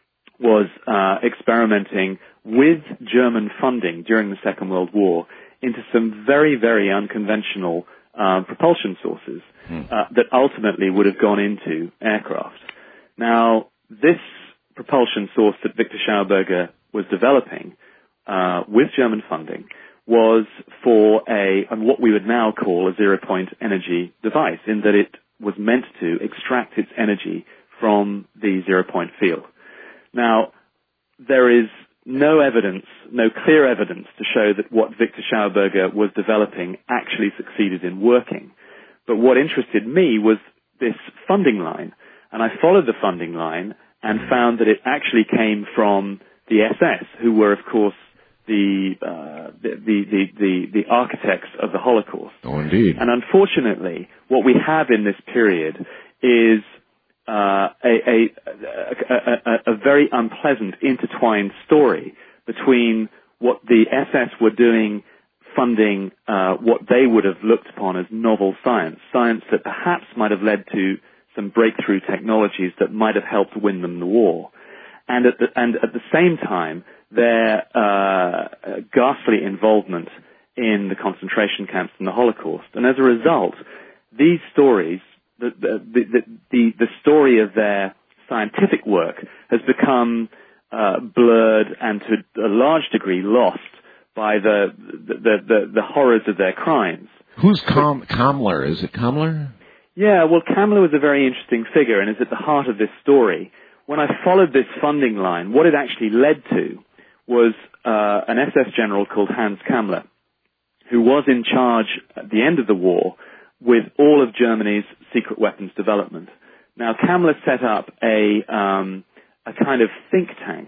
was uh, experimenting with German funding during the Second World War into some very, very unconventional uh, propulsion sources hmm. uh, that ultimately would have gone into aircraft. Now, this propulsion source that Victor Schauberger was developing uh, with German funding was for a, and what we would now call a zero-point energy device, in that it was meant to extract its energy from the zero-point field. Now, there is no evidence, no clear evidence to show that what Victor Schauberger was developing actually succeeded in working. But what interested me was this funding line. And I followed the funding line and found that it actually came from the S S, who were, of course, the, uh, the, the, the, the, the architects of the Holocaust. Oh, indeed. And unfortunately, what we have in this period is Uh, a, a, a, a, a very unpleasant intertwined story between what the S S were doing funding uh, what they would have looked upon as novel science, science that perhaps might have led to some breakthrough technologies that might have helped win them the war. And at the, and at the same time, their uh, ghastly involvement in the concentration camps and the Holocaust. And as a result, these stories, The, the, the, the, the story of their scientific work has become uh, blurred and to a large degree lost by the the, the, the horrors of their crimes. Who's Com- Kammler? Is it Kammler? Yeah, well, Kammler was a very interesting figure and is at the heart of this story. When I followed this funding line, what it actually led to was uh, an S S general called Hans Kammler, who was in charge at the end of the war with all of Germany's secret weapons development. Now, Kammler set up a um, a kind of think tank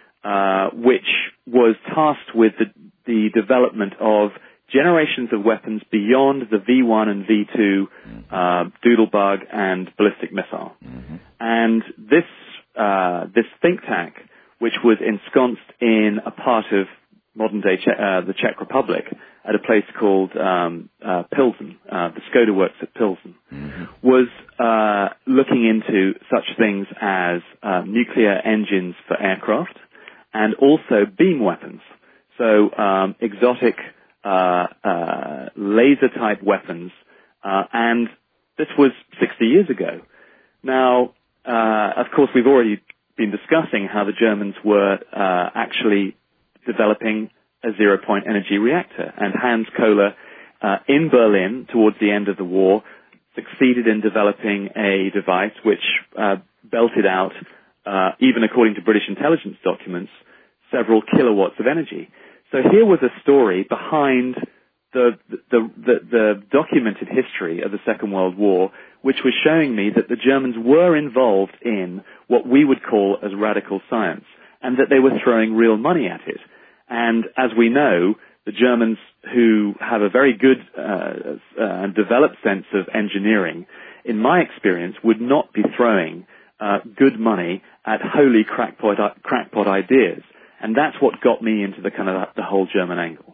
uh, which was tasked with the, the development of generations of weapons beyond the V one and V two uh, Doodlebug and ballistic missile. Mm-hmm. And this uh, this think tank, which was ensconced in a part of modern-day che- uh, the Czech Republic, at a place called um, uh, Pilsen, uh, the Skoda works at Pilsen, mm-hmm. was uh, looking into such things as uh, nuclear engines for aircraft and also beam weapons. So um, exotic uh, uh, laser-type weapons, uh, and this was sixty years ago. Now, uh, of course, we've already been discussing how the Germans were uh, actually developing a zero-point energy reactor. And Hans Kohler, uh, in Berlin, towards the end of the war, succeeded in developing a device which uh, belted out, uh, even according to British intelligence documents, several kilowatts of energy. So here was a story behind the, the, the, the documented history of the Second World War, which was showing me that the Germans were involved in what we would call as radical science, and that they were throwing real money at it. And as we know, the Germans, who have a very good uh, uh, developed sense of engineering, in my experience, would not be throwing uh, good money at wholly crackpot, crackpot ideas. And that's what got me into the kind of the whole German angle.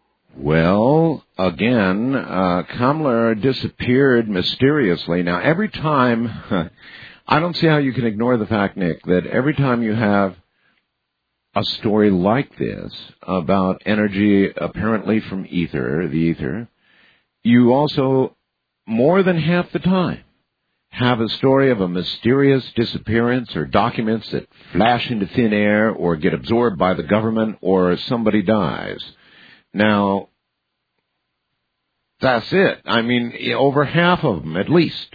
Well, again, uh, Kammler disappeared mysteriously. Now, every time, I don't see how you can ignore the fact, Nick, that every time you have a story like this about energy apparently from ether, the ether, you also, more than half the time, have a story of a mysterious disappearance or documents that flash into thin air or get absorbed by the government or somebody dies. Now, that's it. I mean, over half of them, at least.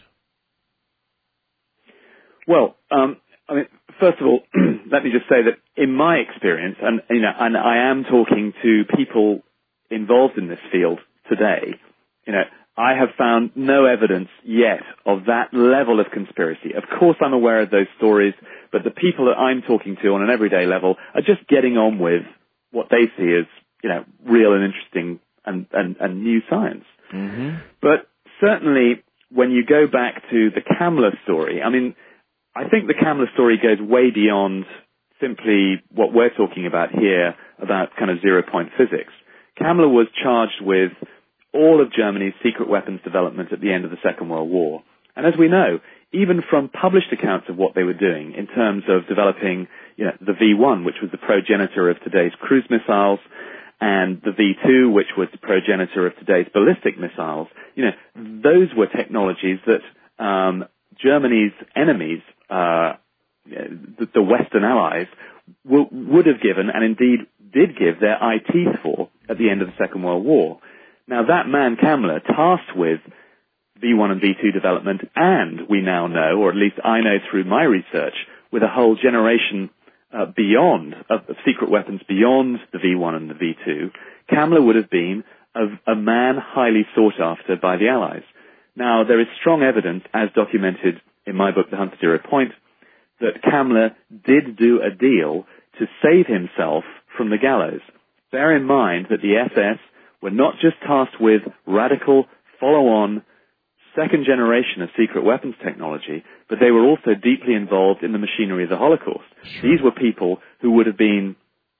Well, um, I mean, first of all, let me just say that in my experience, and you know, and I am talking to people involved in this field today, you know, I have found no evidence yet of that level of conspiracy. Of course, I'm aware of those stories, but the people that I'm talking to on an everyday level are just getting on with what they see as, you know, real and interesting and, and, and new science. Mm-hmm. But certainly, when you go back to the Kamler story, I mean, I think the Kamler story goes way beyond simply what we're talking about here, about kind of zero-point physics. Kamler was charged with all of Germany's secret weapons development at the end of the Second World War. And as we know, even from published accounts of what they were doing in terms of developing, you know, the V one, which was the progenitor of today's cruise missiles, and the V two, which was the progenitor of today's ballistic missiles, you know, those were technologies that um, Germany's enemies, uh, the, the Western allies, w- would have given, and indeed did give, their eye teeth for at the end of the Second World War. Now, that man, Kamler, tasked with V one and V two development, and we now know, or at least I know through my research, with a whole generation uh, beyond, of, of secret weapons beyond the V one and the V two, Kamler would have been a, a man highly sought after by the Allies. Now, there is strong evidence, as documented in my book, The Hunt for Zero Point, that Kamler did do a deal to save himself from the gallows. Bear in mind that the S S were not just tasked with radical, follow-on, second generation of secret weapons technology, but they were also deeply involved in the machinery of the Holocaust. Sure. These were people who would have been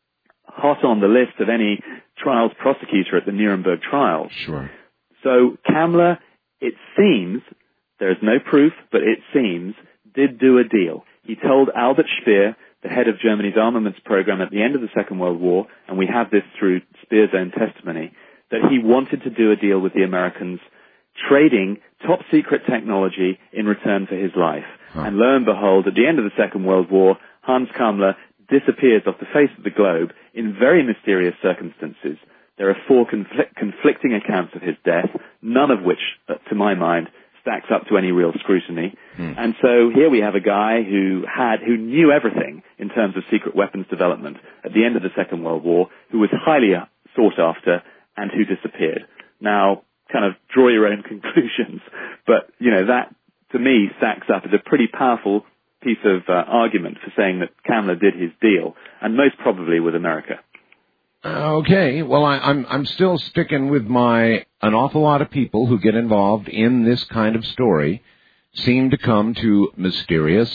hot on the list of any trials prosecutor at the Nuremberg trials. Sure. So Kamler, it seems, there's no proof, but it seems, did do a deal. He told Albert Speer, the head of Germany's armaments program at the end of the Second World War, and we have this through Speer's own testimony, that he wanted to do a deal with the Americans, trading top secret technology in return for his life. Huh. And lo and behold, at the end of the Second World War, Hans Kamler disappears off the face of the globe in very mysterious circumstances. There are four confl- conflicting accounts of his death, none of which, uh, to my mind, stacks up to any real scrutiny. Hmm. And so here we have a guy who had, who knew everything in terms of secret weapons development at the end of the Second World War, who was highly sought after, and who disappeared. Now, kind of draw your own conclusions, but, you know, that, to me, stacks up as a pretty powerful piece of uh, argument for saying that Kamler did his deal, and most probably with America. Okay, well, I, I'm I'm still sticking with my, an awful lot of people who get involved in this kind of story seem to come to mysterious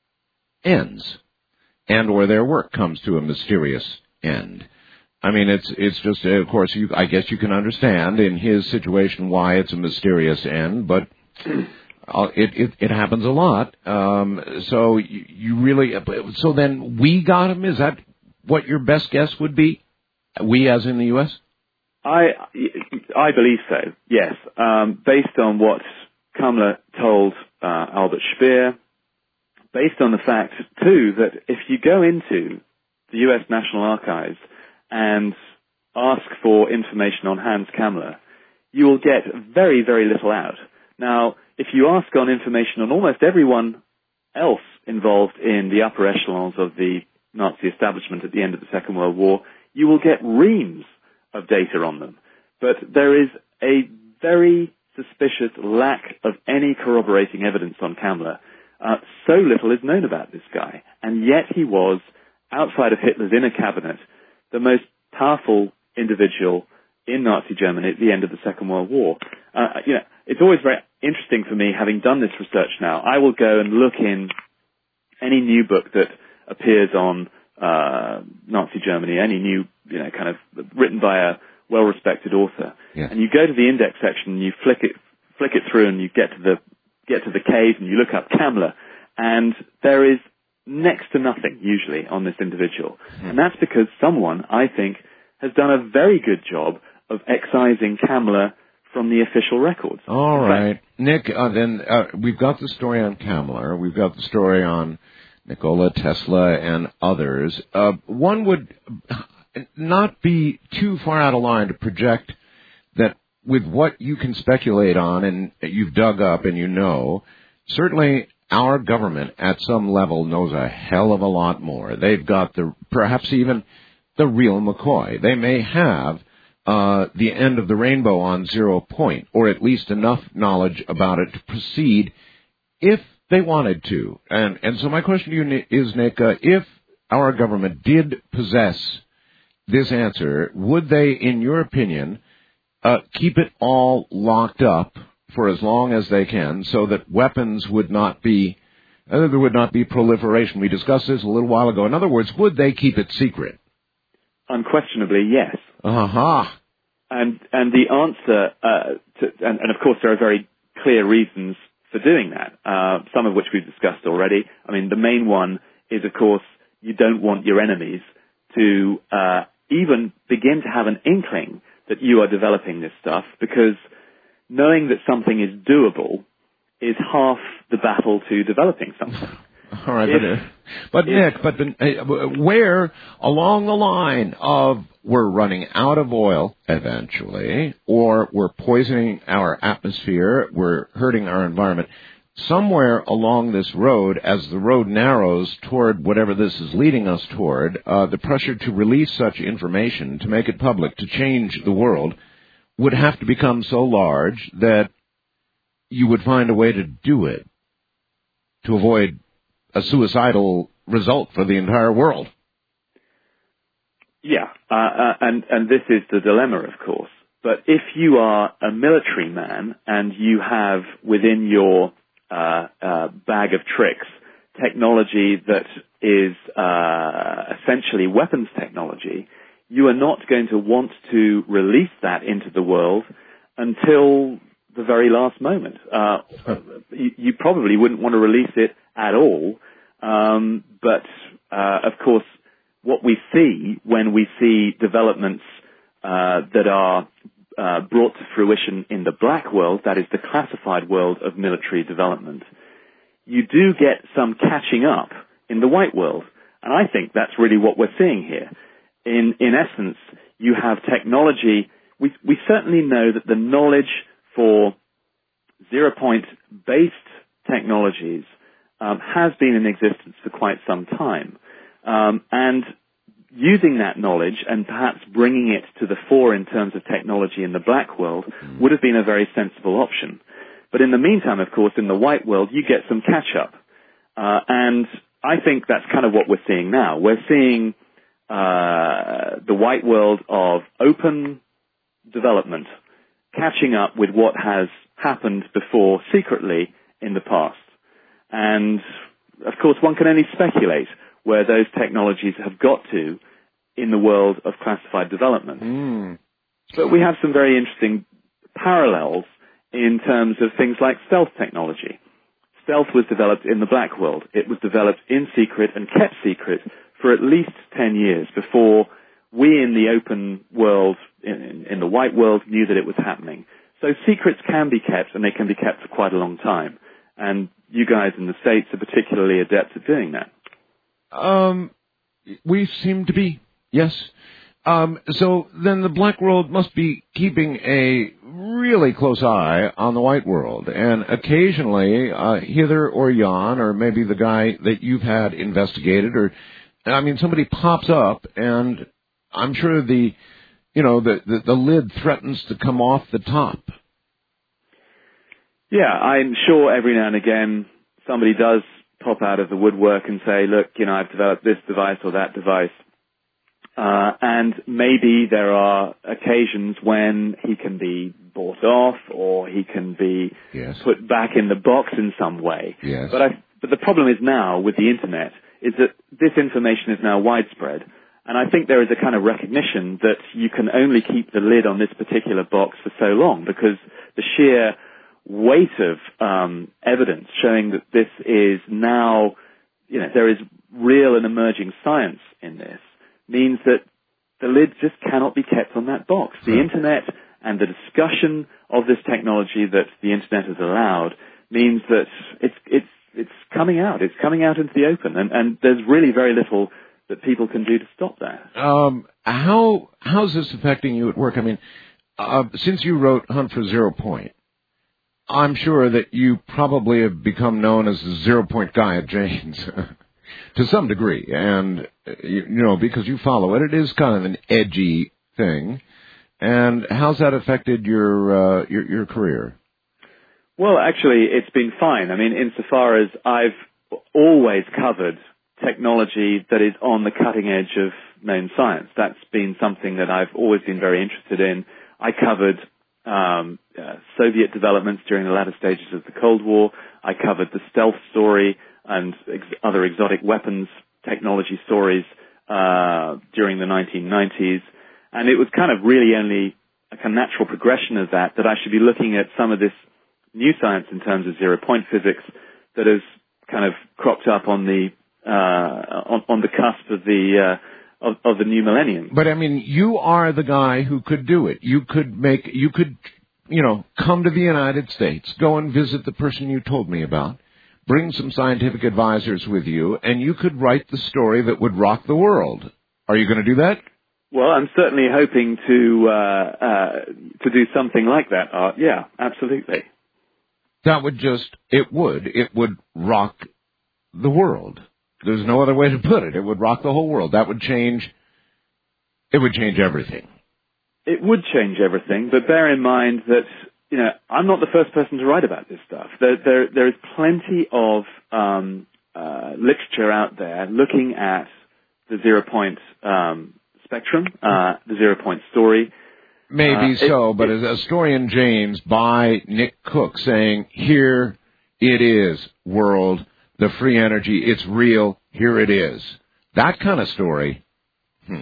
ends, and or their work comes to a mysterious end. I mean, it's it's just, of course, you, I guess you can understand in his situation why it's a mysterious end, but uh, it, it it happens a lot. Um, so you, you really, so then we got him? Is that what your best guess would be? We, as in the U S? I I believe so. Yes, um, based on what Kamler told uh, Albert Speer, based on the fact too that if you go into the U S National Archives and ask for information on Hans Kamler, you will get very, very little out. Now, if you ask on information on almost everyone else involved in the upper echelons of the Nazi establishment at the end of the Second World War, you will get reams of data on them. But there is a very suspicious lack of any corroborating evidence on Kamler. Uh, so little is known about this guy, and yet he was, outside of Hitler's inner cabinet, the most powerful individual in Nazi Germany at the end of the Second World War. Uh, you know, it's always very interesting for me, having done this research now. I will go and look in any new book that appears on uh, Nazi Germany, any new, you know, kind of written by a well-respected author, yeah. and you go to the index section, and you flick it, flick it through, and you get to the get to the cave, and you look up Kamler, and there is next to nothing, usually, on this individual. Mm. And that's because someone, I think, has done a very good job of excising Kamler from the official records. All right. Nick, uh, then uh, we've got the story on Kamler. We've got the story on Nikola Tesla and others. Uh, one would not be too far out of line to project that with what you can speculate on and you've dug up and you know, certainly our government at some level knows a hell of a lot more. They've got the, perhaps even the real McCoy. They may have uh, the end of the rainbow on zero point, or at least enough knowledge about it to proceed if they wanted to. And, and so my question to you is, Nick, uh, if our government did possess this answer, would they, in your opinion, uh, keep it all locked up for as long as they can so that weapons would not be, uh, there would not be proliferation? We discussed this a little while ago. In other words, would they keep it secret? Unquestionably, yes. Uh-huh. And, and the answer, uh, to, and, and of course there are very clear reasons for doing that, uh, some of which we've discussed already. I mean, the main one is, of course, you don't want your enemies to uh, even begin to have an inkling that you are developing this stuff, because knowing that something is doable is half the battle to developing something. All right, if, but, but if, Nick, but the, uh, where along the line of we're running out of oil eventually, or we're poisoning our atmosphere, we're hurting our environment, somewhere along this road, as the road narrows toward whatever this is leading us toward, uh, the pressure to release such information, to make it public, to change the world, would have to become so large that you would find a way to do it, to avoid a suicidal result for the entire world. Yeah, uh, uh, and, and this is the dilemma, of course. But if you are a military man and you have within your uh, uh, bag of tricks technology that is uh, essentially weapons technology, you are not going to want to release that into the world until the very last moment. Uh, you, you probably wouldn't want to release it at all, um, but uh, of course, what we see when we see developments uh, that are uh, brought to fruition in the black world, that is the classified world of military development, you do get some catching up in the white world, and I think that's really what we're seeing here. In in essence, you have technology. We we certainly know that the knowledge for zero-point based technologies um, has been in existence for quite some time. Um, and using that knowledge and perhaps bringing it to the fore in terms of technology in the black world would have been a very sensible option. But in the meantime, of course, in the white world, you get some catch-up. Uh, and I think that's kind of what we're seeing now. We're seeing uh, the white world of open development catching up with what has happened before secretly in the past. And, of course, one can only speculate where those technologies have got to in the world of classified development. Mm. But we have some very interesting parallels in terms of things like stealth technology. Stealth was developed in the black world. It was developed in secret and kept secret for at least ten years before we in the open world, in, in the white world, knew that it was happening. So secrets can be kept, and they can be kept for quite a long time. And you guys in the States are particularly adept at doing that. Um, we seem to be, yes. Um, so then the black world must be keeping a really close eye on the white world. And occasionally, uh, hither or yon, or maybe the guy that you've had investigated, or, I mean, somebody pops up, and I'm sure the, you know, the, the, the lid threatens to come off the top. Yeah, I'm sure every now and again somebody does pop out of the woodwork and say, look, you know, I've developed this device or that device. Uh, and maybe there are occasions when he can be bought off or he can be yes. put back in the box in some way. Yes. But, I, but the problem is now with the Internet is that this information is now widespread. And I think there is a kind of recognition that you can only keep the lid on this particular box for so long, because the sheer weight of um, evidence showing that this is now, you know, there is real and emerging science in this, means that the lid just cannot be kept on that box. The Internet and the discussion of this technology that the internet has allowed means that it's it's it's coming out. It's coming out into the open, and, and there's really very little that people can do to stop that. Um, how how's this affecting you at work? I mean, uh, since you wrote Hunt for Zero Point, I'm sure that you probably have become known as the Zero Point guy at Jane's to some degree, and you, you know because you follow it, it is kind of an edgy thing. And how's that affected your uh, your, your career? Well, actually, it's been fine. I mean, insofar as I've always covered technology that is on the cutting edge of known science. That's been something that I've always been very interested in. I covered um, uh, Soviet developments during the latter stages of the Cold War. I covered the stealth story and ex- other exotic weapons technology stories uh, during the nineteen nineties. And it was kind of really only a kind of natural progression of that, that I should be looking at some of this new science in terms of zero-point physics that has kind of cropped up on the uh, on, on the cusp of the uh, of, of the new millennium. But I mean, you are the guy who could do it. You could make, you could, you know, come to the United States, go and visit the person you told me about, bring some scientific advisors with you, and you could write the story that would rock the world. Are you going to do that? Well, I'm certainly hoping to uh, uh, to do something like that, Art. Yeah, absolutely. That would just, it would, it would rock the world. There's no other way to put it. It would rock the whole world. That would change, it would change everything. It would change everything, but bear in mind that, you know, I'm not the first person to write about this stuff. There, there, there is plenty of um, uh, literature out there looking at the zero-point um, spectrum, uh, the zero-point story. Maybe uh, so, it, but it, a story in Jane's by Nick Cook saying, here it is, world, the free energy, it's real, here it is. That kind of story. Hmm.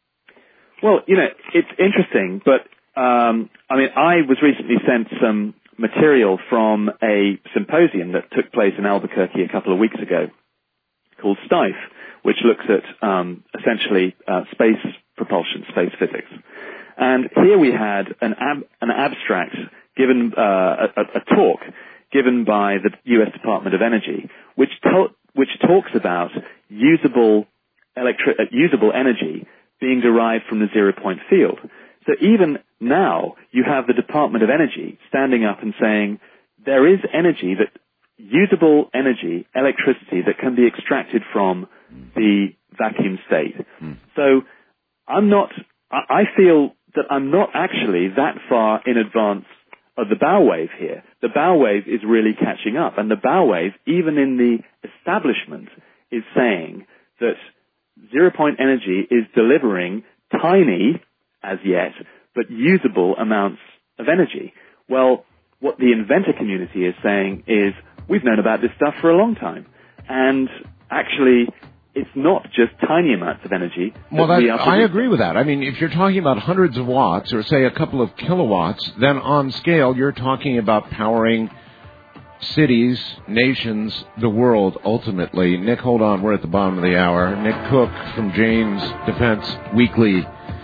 Well, you know, it's interesting, but, um, I mean, I was recently sent some material from a symposium that took place in Albuquerque a couple of weeks ago called STIFE, which looks at um, essentially uh, space propulsion, space physics. And here we had an ab- an abstract given, uh, a, a talk given by the U S Department of Energy, which to- which talks about usable electri- uh, usable energy being derived from the zero-point field. So even now, you have the Department of Energy standing up and saying there is energy, that usable energy, electricity, that can be extracted from the vacuum state. Mm. So I'm not, I feel that I'm not actually that far in advance of the bow wave here. The bow wave is really catching up, and the bow wave, even in the establishment, is saying that zero-point energy is delivering tiny, as yet, but usable amounts of energy. Well, what the inventor community is saying is, we've known about this stuff for a long time. And actually, it's not just tiny amounts of energy. Well, that, I agree with that. I mean, if you're talking about hundreds of watts, or say a couple of kilowatts, then on scale, you're talking about powering cities, nations, the world, ultimately. Nick, hold on. We're at the bottom of the hour. Nick Cook from Jane's Defense Weekly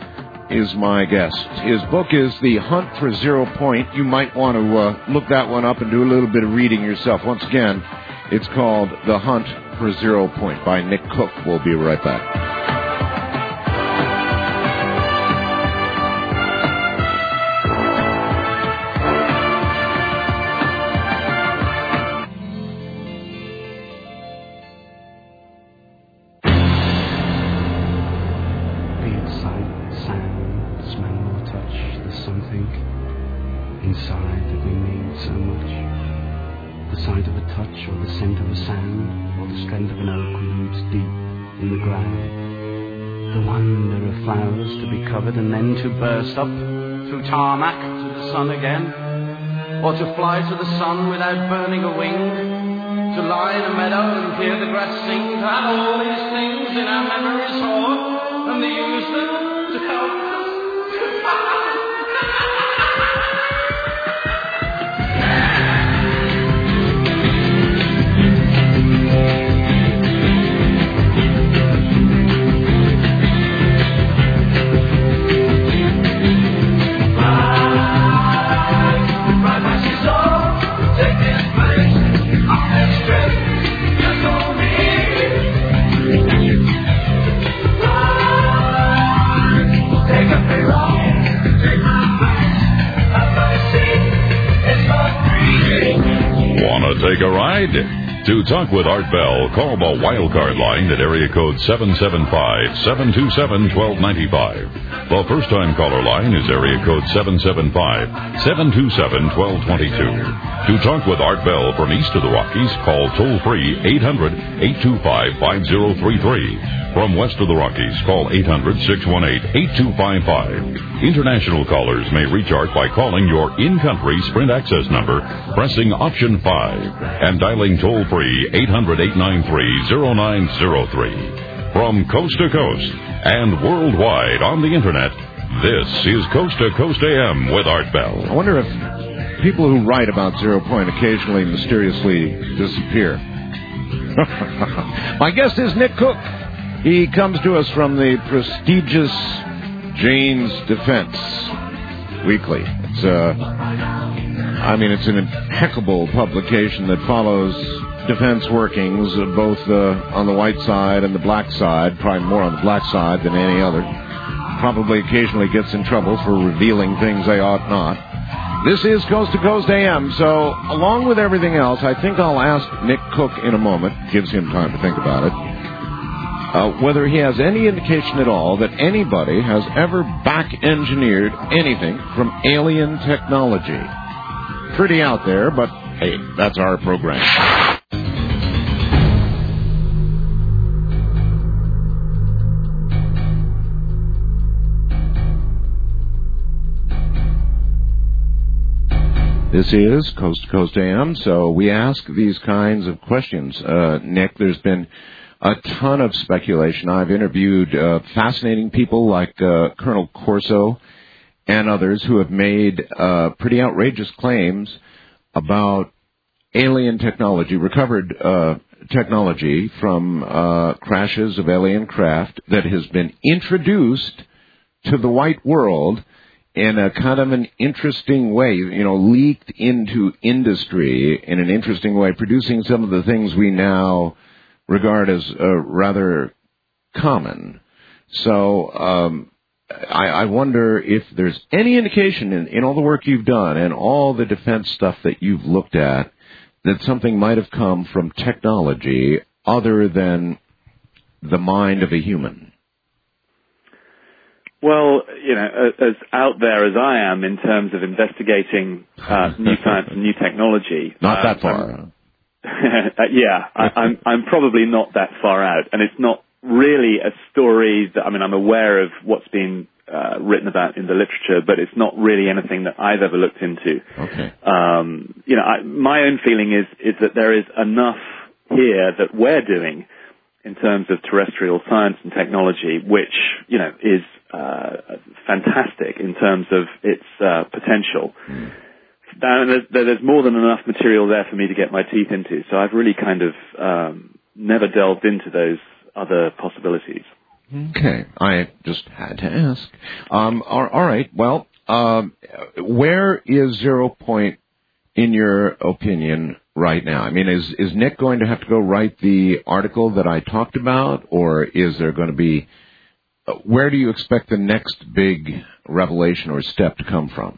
is my guest. His book is The Hunt for Zero Point. You might want to uh, look that one up and do a little bit of reading yourself. Once again, it's called The Hunt for Zero Point by Nick Cook. We'll be right back. Inside that we need so much. The sight of a touch, or the scent of a sound, or the strength of an oak roots deep in the ground. The wonder of flowers to be covered and then to burst up through tarmac to the sun again. Or to fly to the sun without burning a wing. To lie in a meadow and hear the grass sing. To have all these things in our memories stored and to use them to help us to find. Ah ride? To talk with Art Bell, call the Wildcard line at area code seven seven five, seven two seven, one two nine five. The first-time caller line is area code seven seven five, seven two seven, one two two two. To talk with Art Bell from east of the Rockies, call toll-free eight hundred, eight two five, five zero three three. From west of the Rockies, call eight hundred, six one eight, eight two five five. International callers may reach Art by calling your in-country Sprint access number, pressing option five, and dialing toll-free eight hundred, eight nine three, zero nine zero three. From coast to coast and worldwide on the Internet, this is Coast to Coast A M with Art Bell. I wonder if people who write about Zero Point occasionally mysteriously disappear. My guest is Nick Cook. He comes to us from the prestigious Jane's Defense Weekly. It's uh, I mean, it's an impeccable publication that follows defense workings, uh, both uh, on the white side and the black side, probably more on the black side than any other. Probably occasionally gets in trouble for revealing things they ought not. This is Coast to Coast A M, so along with everything else, I think I'll ask Nick Cook in a moment, gives him time to think about it, Uh, whether he has any indication at all that anybody has ever back-engineered anything from alien technology. Pretty out there, but hey, that's our program. This is Coast to Coast A M, so we ask these kinds of questions. Uh, Nick, there's been a ton of speculation. I've interviewed uh, fascinating people like uh, Colonel Corso and others who have made uh, pretty outrageous claims about alien technology, recovered uh, technology from uh, crashes of alien craft that has been introduced to the white world in a kind of an interesting way, you know, leaked into industry in an interesting way, producing some of the things we now regard as uh, rather common. So um, I, I wonder if there's any indication in, in all the work you've done and all the defense stuff that you've looked at that something might have come from technology other than the mind of a human. Well, you know, as out there as I am in terms of investigating uh, new science and new technology. Not uh, that far. I'm, uh, yeah, I, I'm, I'm probably not that far out, and it's not really a story that, I mean, I'm aware of what's been uh, written about in the literature, but it's not really anything that I've ever looked into. Okay. Um, you know, I, my own feeling is, is that there is enough here that we're doing in terms of terrestrial science and technology, which, you know, is uh, fantastic in terms of its uh, potential. Mm. Now, there's, there's more than enough material there for me to get my teeth into, so I've really kind of um, never delved into those other possibilities. Okay, I just had to ask. Um, all, all right, well, um, where is Zero Point, in your opinion, right now? I mean, is, is Nick going to have to go write the article that I talked about, or is there going to be, uh, where do you expect the next big revelation or step to come from?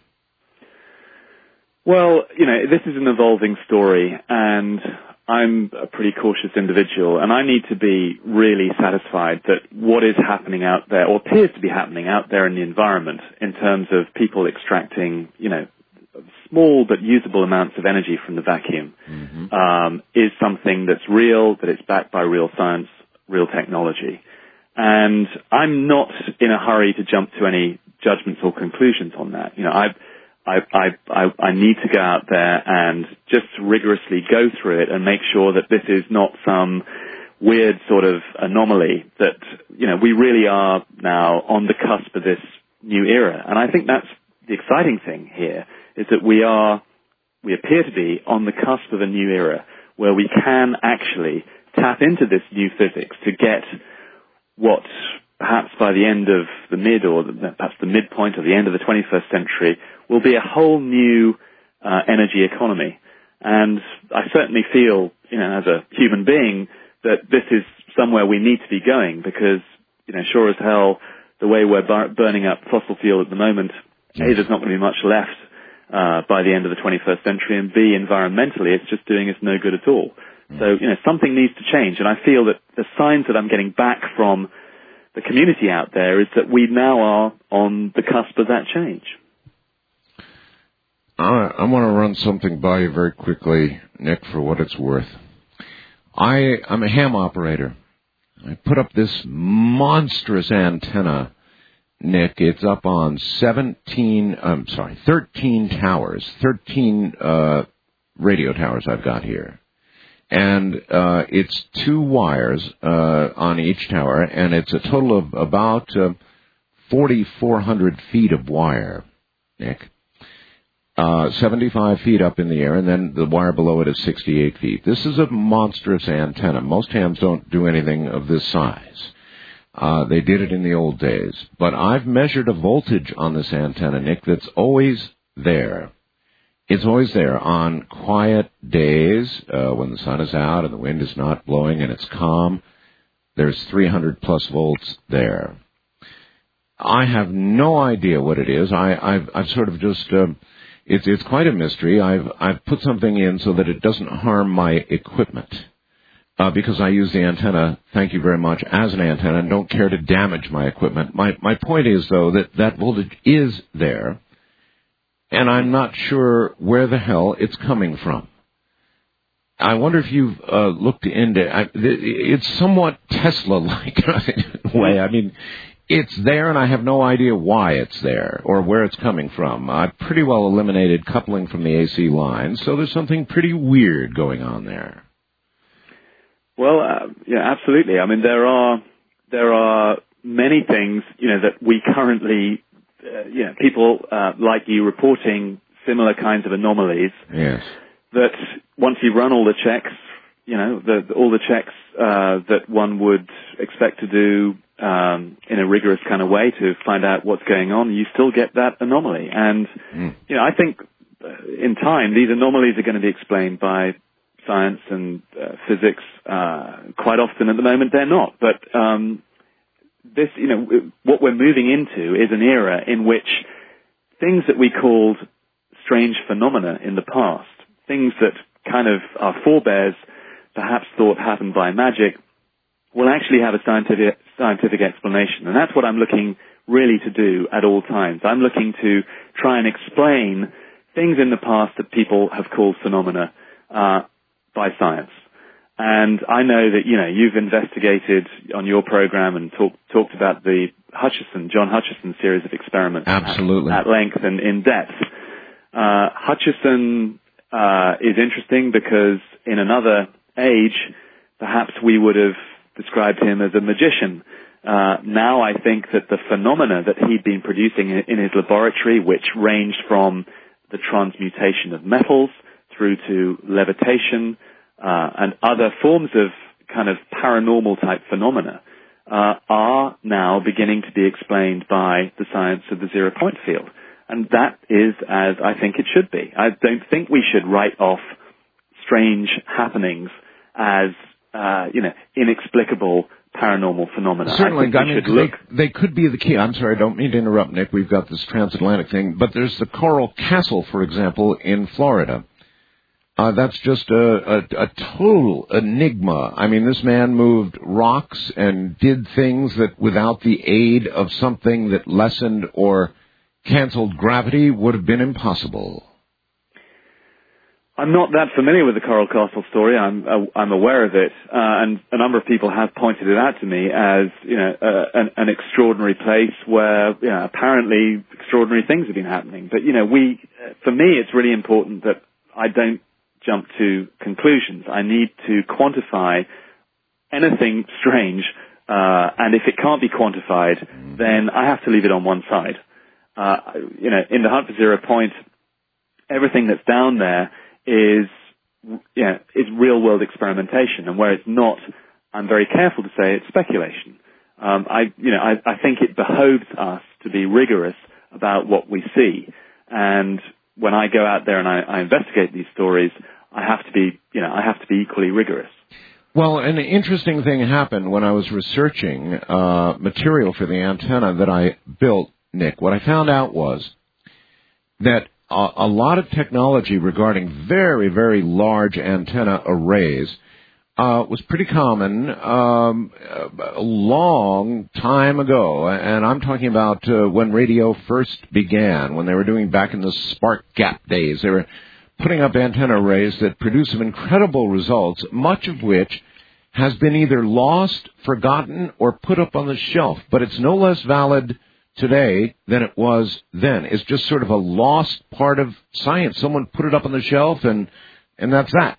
Well, you know, this is an evolving story, and I'm a pretty cautious individual, and I need to be really satisfied that what is happening out there, or appears to be happening out there in the environment, in terms of people extracting, you know, small but usable amounts of energy from the vacuum, mm-hmm. um, is something that's real, that it's backed by real science, real technology. And I'm not in a hurry to jump to any judgments or conclusions on that. You know, I've I, I, I, I need to go out there and just rigorously go through it and make sure that this is not some weird sort of anomaly, that, you know, we really are now on the cusp of this new era. And I think that's the exciting thing here, is that we are, we appear to be on the cusp of a new era where we can actually tap into this new physics to get what perhaps by the end of the mid or the, perhaps the midpoint or the end of the twenty-first century will be a whole new uh, energy economy. And I certainly feel, you know, as a human being, that this is somewhere we need to be going, because, you know, sure as hell, the way we're bar- burning up fossil fuel at the moment, A, there's not going to be much left, uh, by the end of the twenty-first century, and B, environmentally, it's just doing us no good at all. Mm. So, you know, something needs to change, and I feel that the signs that I'm getting back from the community out there is that we now are on the cusp of that change. I, I want to run something by you very quickly, Nick, for what it's worth. I, I'm a ham operator. I put up this monstrous antenna, Nick. It's up on seventeen, I'm sorry, thirteen towers, thirteen uh, radio towers I've got here. And uh, it's two wires uh, on each tower, and it's a total of about uh, forty-four hundred feet of wire, Nick. Uh, seventy-five feet up in the air, and then the wire below it is sixty-eight feet. This is a monstrous antenna. Most hams don't do anything of this size. Uh, they did it in the old days. But I've measured a voltage on this antenna, Nick, that's always there. It's always there on quiet days uh, when the sun is out and the wind is not blowing and it's calm. There's three hundred plus volts there. I have no idea what it is. I, I've, I've sort of just... Uh, It's it's quite a mystery. I've I've put something in so that it doesn't harm my equipment, uh, because I use the antenna, thank you very much, as an antenna and don't care to damage my equipment. My my point is, though, that that voltage is there, and I'm not sure where the hell it's coming from. I wonder if you've uh, looked into it. It's somewhat Tesla-like in a way. I mean, it's there, and I have no idea why it's there or where it's coming from. I've pretty well eliminated coupling from the A C line, so there's something pretty weird going on there. Well, uh, yeah, absolutely. I mean, there are there are many things, you know, that we currently, uh, you know, people uh, like you reporting similar kinds of anomalies. Yes. That once you run all the checks, you know, the, all the checks uh, that one would expect to do um, in a rigorous kind of way to find out what's going on, you still get that anomaly. And, mm. you know, I think in time these anomalies are going to be explained by science and uh, physics. Uh, quite often at the moment they're not. But um, this, you know, what we're moving into is an era in which things that we called strange phenomena in the past, things that kind of our forebears perhaps thought happened by magic, will actually have a scientific scientific explanation. And that's what I'm looking really to do at all times. I'm looking to try and explain things in the past that people have called phenomena uh, by science. And I know that, you know, you've investigated on your program and talk, talked about the Hutchison, John Hutchison series of experiments. Absolutely. At, at length and in depth. Uh, Hutchison uh, is interesting because in another age, perhaps we would have described him as a magician. Uh, now I think that the phenomena that he'd been producing in, in his laboratory, which ranged from the transmutation of metals through to levitation uh, and other forms of kind of paranormal type phenomena, uh, are now beginning to be explained by the science of the zero point field. And that is as I think it should be. I don't think we should write off strange happenings as, uh, you know, inexplicable paranormal phenomena. Certainly, I, I mean, look... they, they could be the key. I'm sorry, I don't mean to interrupt, Nick. We've got this transatlantic thing. But there's the Coral Castle, for example, in Florida. Uh, that's just a, a, a total enigma. I mean, this man moved rocks and did things that without the aid of something that lessened or canceled gravity would have been impossible. I'm not that familiar with the Coral Castle story. I'm uh, I'm aware of it, uh, and a number of people have pointed it out to me as, you know, uh, an, an extraordinary place where, you know, apparently extraordinary things have been happening. But, you know, we, for me, it's really important that I don't jump to conclusions. I need to quantify anything strange, uh, and if it can't be quantified, then I have to leave it on one side. Uh, you know, in the Hunt for Zero Point, everything that's down there is, you know, is real-world experimentation, and where it's not, I'm very careful to say it's speculation. Um, I, you know, I, I think it behoves us to be rigorous about what we see, and when I go out there and I, I investigate these stories, I have to be, you know, I have to be equally rigorous. Well, an interesting thing happened when I was researching uh, material for the antenna that I built, Nick. What I found out was that a, a lot of technology regarding very, very large antenna arrays uh, was pretty common um, a long time ago. And I'm talking about uh, when radio first began, when they were doing back in the spark gap days. They were putting up antenna arrays that produced some incredible results, much of which has been either lost, forgotten, or put up on the shelf. But it's no less valid today than it was then. It's just sort of a lost part of science. Someone put it up on the shelf, and and that's that.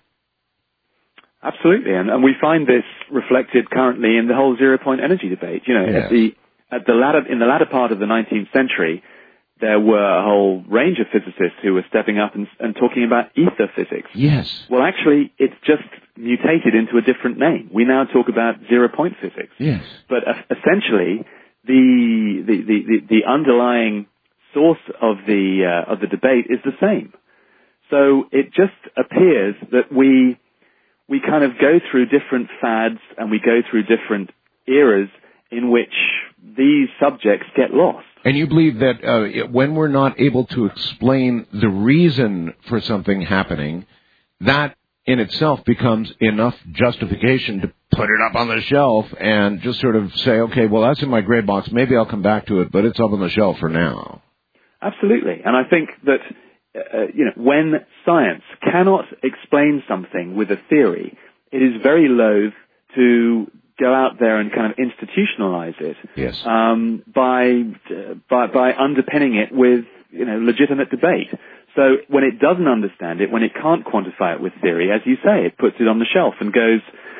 Absolutely, and, and we find this reflected currently in the whole zero-point energy debate. You know, Yes. at the at the latter in the latter part of the nineteenth century, there were a whole range of physicists who were stepping up and, and talking about ether physics. Yes. Well, actually, it's just mutated into a different name. We now talk about zero-point physics. Yes. But uh, essentially, the, the the the the underlying source of the uh, of the debate is the same. So it just appears that we we kind of go through different fads and we go through different eras in which these subjects get lost. And you believe that uh, when we're not able to explain the reason for something happening, that in itself becomes enough justification to put it up on the shelf and just sort of say, okay, well, that's in my gray box. Maybe I'll come back to it, but it's up on the shelf for now. Absolutely. And I think that, uh, you know, when science cannot explain something with a theory, it is very loath to go out there and kind of institutionalize it. Yes. um, by, uh, by by underpinning it with, you know, legitimate debate. So when it doesn't understand it, when it can't quantify it with theory, as you say, it puts it on the shelf and goes,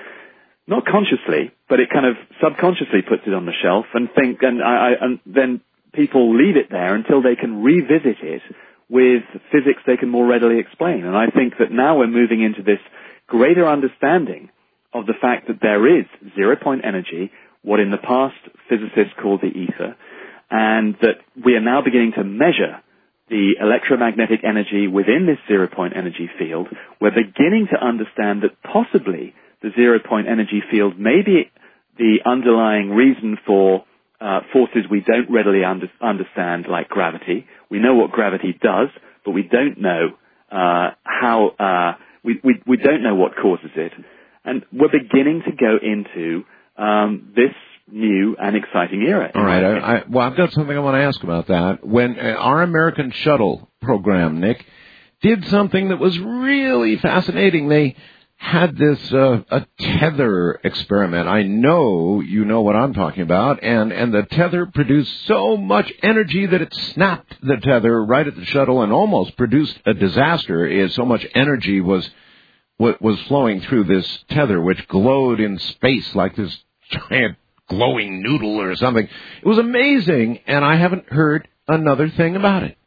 not consciously, but it kind of subconsciously puts it on the shelf and think, and, I, I, and then people leave it there until they can revisit it with physics they can more readily explain. And I think that now we're moving into this greater understanding of the fact that there is zero-point energy, what in the past physicists called the ether, and that we are now beginning to measure the electromagnetic energy within this zero-point energy field. We're beginning to understand that possibly the zero-point energy field may be the underlying reason for uh, forces we don't readily under- understand, like gravity. We know what gravity does, but we don't know uh, how, uh, we, we, we don't know what causes it. And we're beginning to go into um, this new and exciting era. All right. I, I, well, I've got something I want to ask about that. When uh, our American shuttle program, Nick, did something that was really fascinating. They had this uh, a tether experiment. I know you know what I'm talking about. And, and the tether produced so much energy that it snapped the tether right at the shuttle and almost produced a disaster. Is so much energy was what was flowing through this tether, which glowed in space like this giant glowing noodle or something. It was amazing, and I haven't heard another thing about it.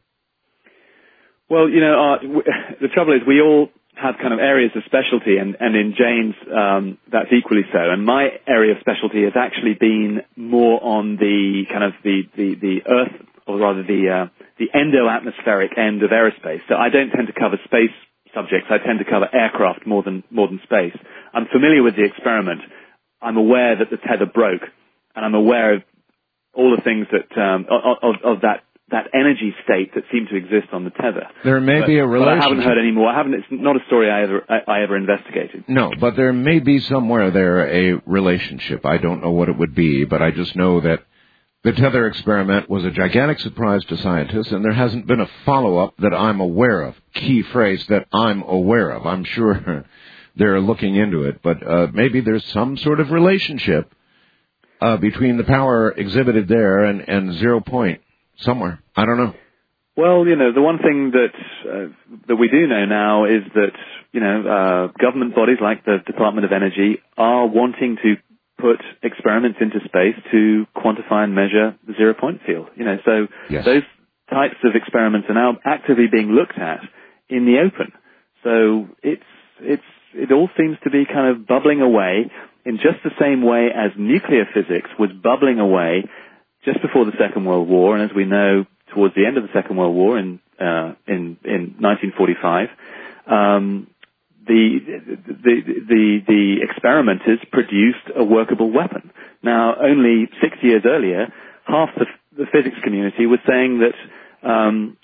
Well, you know, uh, w- the trouble is we all have kind of areas of specialty, and, and in Jane's, um, that's equally so. And my area of specialty has actually been more on the kind of the, the, the Earth, or rather the, uh, the endo-atmospheric end of aerospace. So I don't tend to cover space subjects. I tend to cover aircraft more than more than space. I'm familiar with the experiment. I'm aware that the tether broke, and I'm aware of all the things that um, of, of, of that that energy state that seemed to exist on the tether. There may but, be a but relationship. I haven't heard any more. I haven't. It's not a story I ever I, I ever investigated. No, but there may be somewhere there a relationship. I don't know what it would be, but I just know that the tether experiment was a gigantic surprise to scientists, and there hasn't been a follow-up that I'm aware of. Key phrase, that I'm aware of. I'm sure they're looking into it, but uh, maybe there's some sort of relationship uh, between the power exhibited there and, and zero point somewhere. I don't know. Well, you know, the one thing that uh, that we do know now is that, you know, uh, government bodies like the Department of Energy are wanting to put experiments into space to quantify and measure the zero-point field. You know, so Yes. those types of experiments are now actively being looked at in the open. So it's it's it all seems to be kind of bubbling away in just the same way as nuclear physics was bubbling away just before the Second World War, and as we know, towards the end of the Second World War in uh, in in nineteen forty-five. Um, The, the the the experimenters produced a workable weapon. Now, only six years earlier, half the, the physics community was saying that um,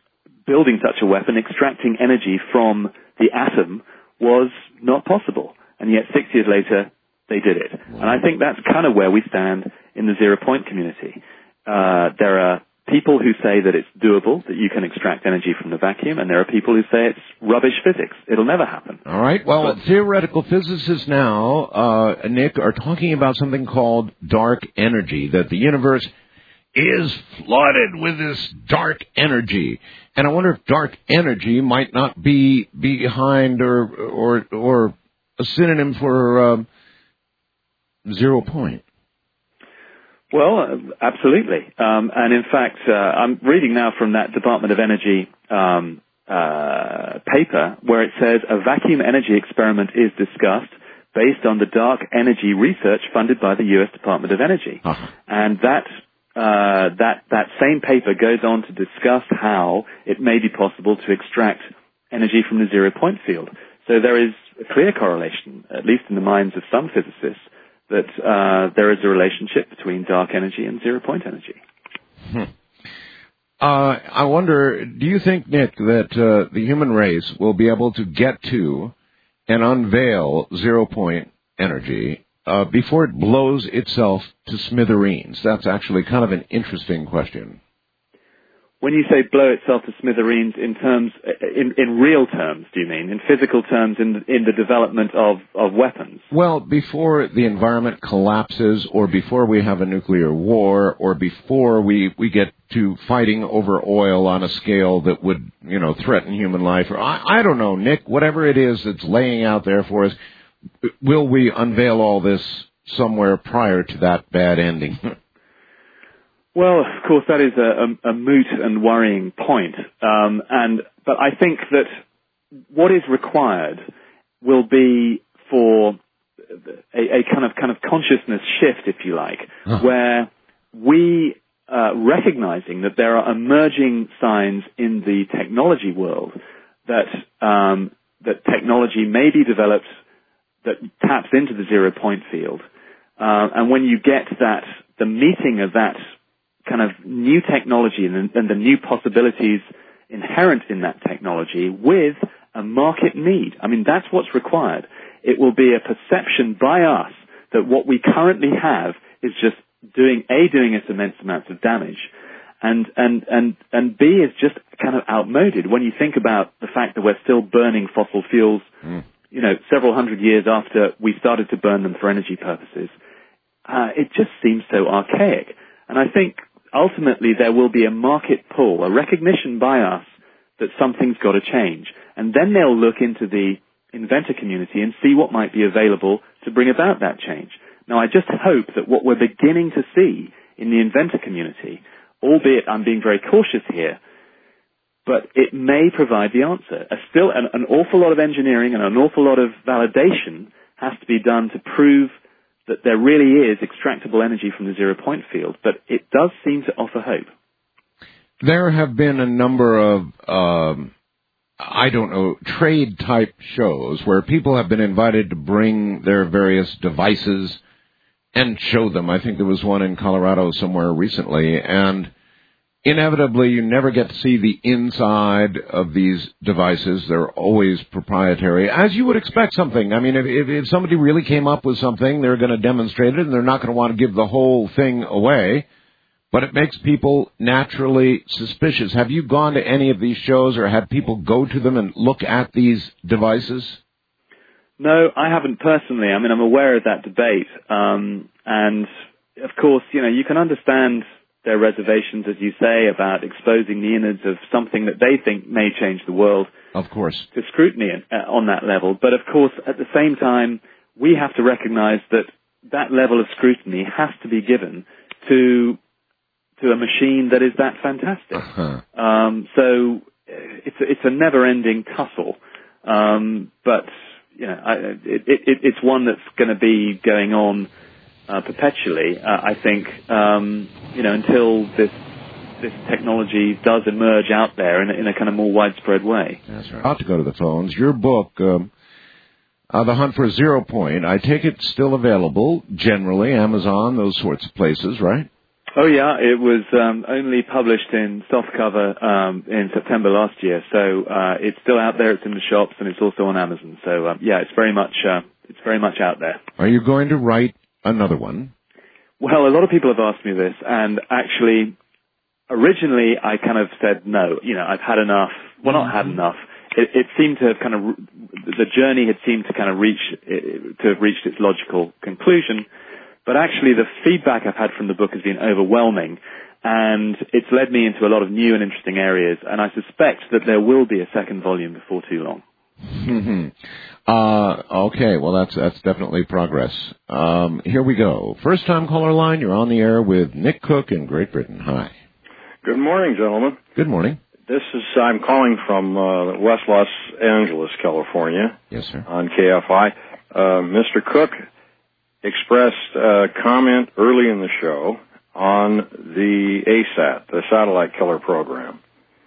building such a weapon, extracting energy from the atom was not possible. And yet six years later, they did it. Wow. And I think that's kind of where we stand in the zero-point community. Uh, there are people who say that it's doable, that you can extract energy from the vacuum, and there are people who say it's rubbish physics. It'll never happen. All right. Well, but theoretical physicists now, uh, Nick, are talking about something called dark energy, that the universe is flooded with this dark energy. And I wonder if dark energy might not be behind or or or a synonym for uh, zero point. Well, uh, absolutely. Um, and in fact, uh, I'm reading now from that Department of Energy um, uh, paper where it says a vacuum energy experiment is discussed based on the dark energy research funded by the U S Department of Energy. Uh-huh. And that uh, that that same paper goes on to discuss how it may be possible to extract energy from the zero-point field. So there is a clear correlation, at least in the minds of some physicists, that uh, there is a relationship between dark energy and zero-point energy. Hmm. Uh, I wonder, do you think, Nick, that uh, the human race will be able to get to and unveil zero-point energy uh, before it blows itself to smithereens? That's actually kind of an interesting question. When you say blow itself to smithereens, in terms, in, in real terms, do you mean? In physical terms, in the, in the development of, of weapons? Well, before the environment collapses, or before we have a nuclear war, or before we, we get to fighting over oil on a scale that would, you know, threaten human life, or I, I don't know, Nick, whatever it is that's laying out there for us, will we unveil all this somewhere prior to that bad ending? Well, of course, that is a, a, a moot and worrying point. Um, and but I think that what is required will be for a, a kind of kind of consciousness shift, if you like, uh-huh. where we uh, recognizing that there are emerging signs in the technology world that um, that technology may be developed that taps into the zero-point field, uh, and when you get that the meeting of that kind of new technology and, and the new possibilities inherent in that technology with a market need. I mean, that's what's required. It will be a perception by us that what we currently have is just doing, A, doing us immense amounts of damage, and, and, and, and B, is just kind of outmoded. When you think about the fact that we're still burning fossil fuels, mm. you know, several hundred years after we started to burn them for energy purposes, uh, it just seems so archaic. And I think ultimately there will be a market pull, a recognition by us that something's got to change. And then they'll look into the inventor community and see what might be available to bring about that change. Now, I just hope that what we're beginning to see in the inventor community, albeit I'm being very cautious here, but it may provide the answer. A still an, an awful lot of engineering and an awful lot of validation has to be done to prove that there really is extractable energy from the zero-point field, but it does seem to offer hope. There have been a number of, um, I don't know, trade-type shows where people have been invited to bring their various devices and show them. I think there was one in Colorado somewhere recently, and inevitably you never get to see the inside of these devices. They're always proprietary, as you would expect something. I mean, if, if, if somebody really came up with something, they're going to demonstrate it, and they're not going to want to give the whole thing away. But it makes people naturally suspicious. Have you gone to any of these shows or had people go to them and look at these devices? No, I haven't personally. I mean, I'm aware of that debate. Um, and, of course, you know, you can understand their reservations, as you say, about exposing the innards of something that they think may change the world. Of course. To scrutiny uh, on that level. But, of course, at the same time, we have to recognize that that level of scrutiny has to be given to to a machine that is that fantastic. Uh-huh. Um, so it's a, it's a never-ending tussle. Um, but, you know, I, it, it, it's one that's going to be going on Uh, perpetually, uh, I think, um, you know, until this this technology does emerge out there in a, in a kind of more widespread way. That's right. About to go to the phones. Your book, um, uh, The Hunt for Zero Point, I take it still available, generally, Amazon, those sorts of places, right? Oh yeah, it was um, only published in softcover um, in September last year, so uh, it's still out there. It's in the shops, and it's also on Amazon. So um, yeah, it's very much uh, it's very much out there. Are you going to write another one? Well, a lot of people have asked me this, and actually, originally I kind of said no. You know, I've had enough. Well, not had enough. It, it seemed to have kind of the journey had seemed to kind of reach to have reached its logical conclusion. But actually, the feedback I've had from the book has been overwhelming, and it's led me into a lot of new and interesting areas, and I suspect that there will be a second volume before too long. Mm-hmm. Uh, okay, well, that's that's definitely progress. Um, here we go. First-time caller line, you're on the air with Nick Cook in Great Britain. Hi. Good morning, gentlemen. Good morning. This is, I'm calling from uh, West Los Angeles, California. Yes, sir. On K F I. Uh, Mister Cook expressed a comment early in the show on the A S A T, the Satellite Killer Program.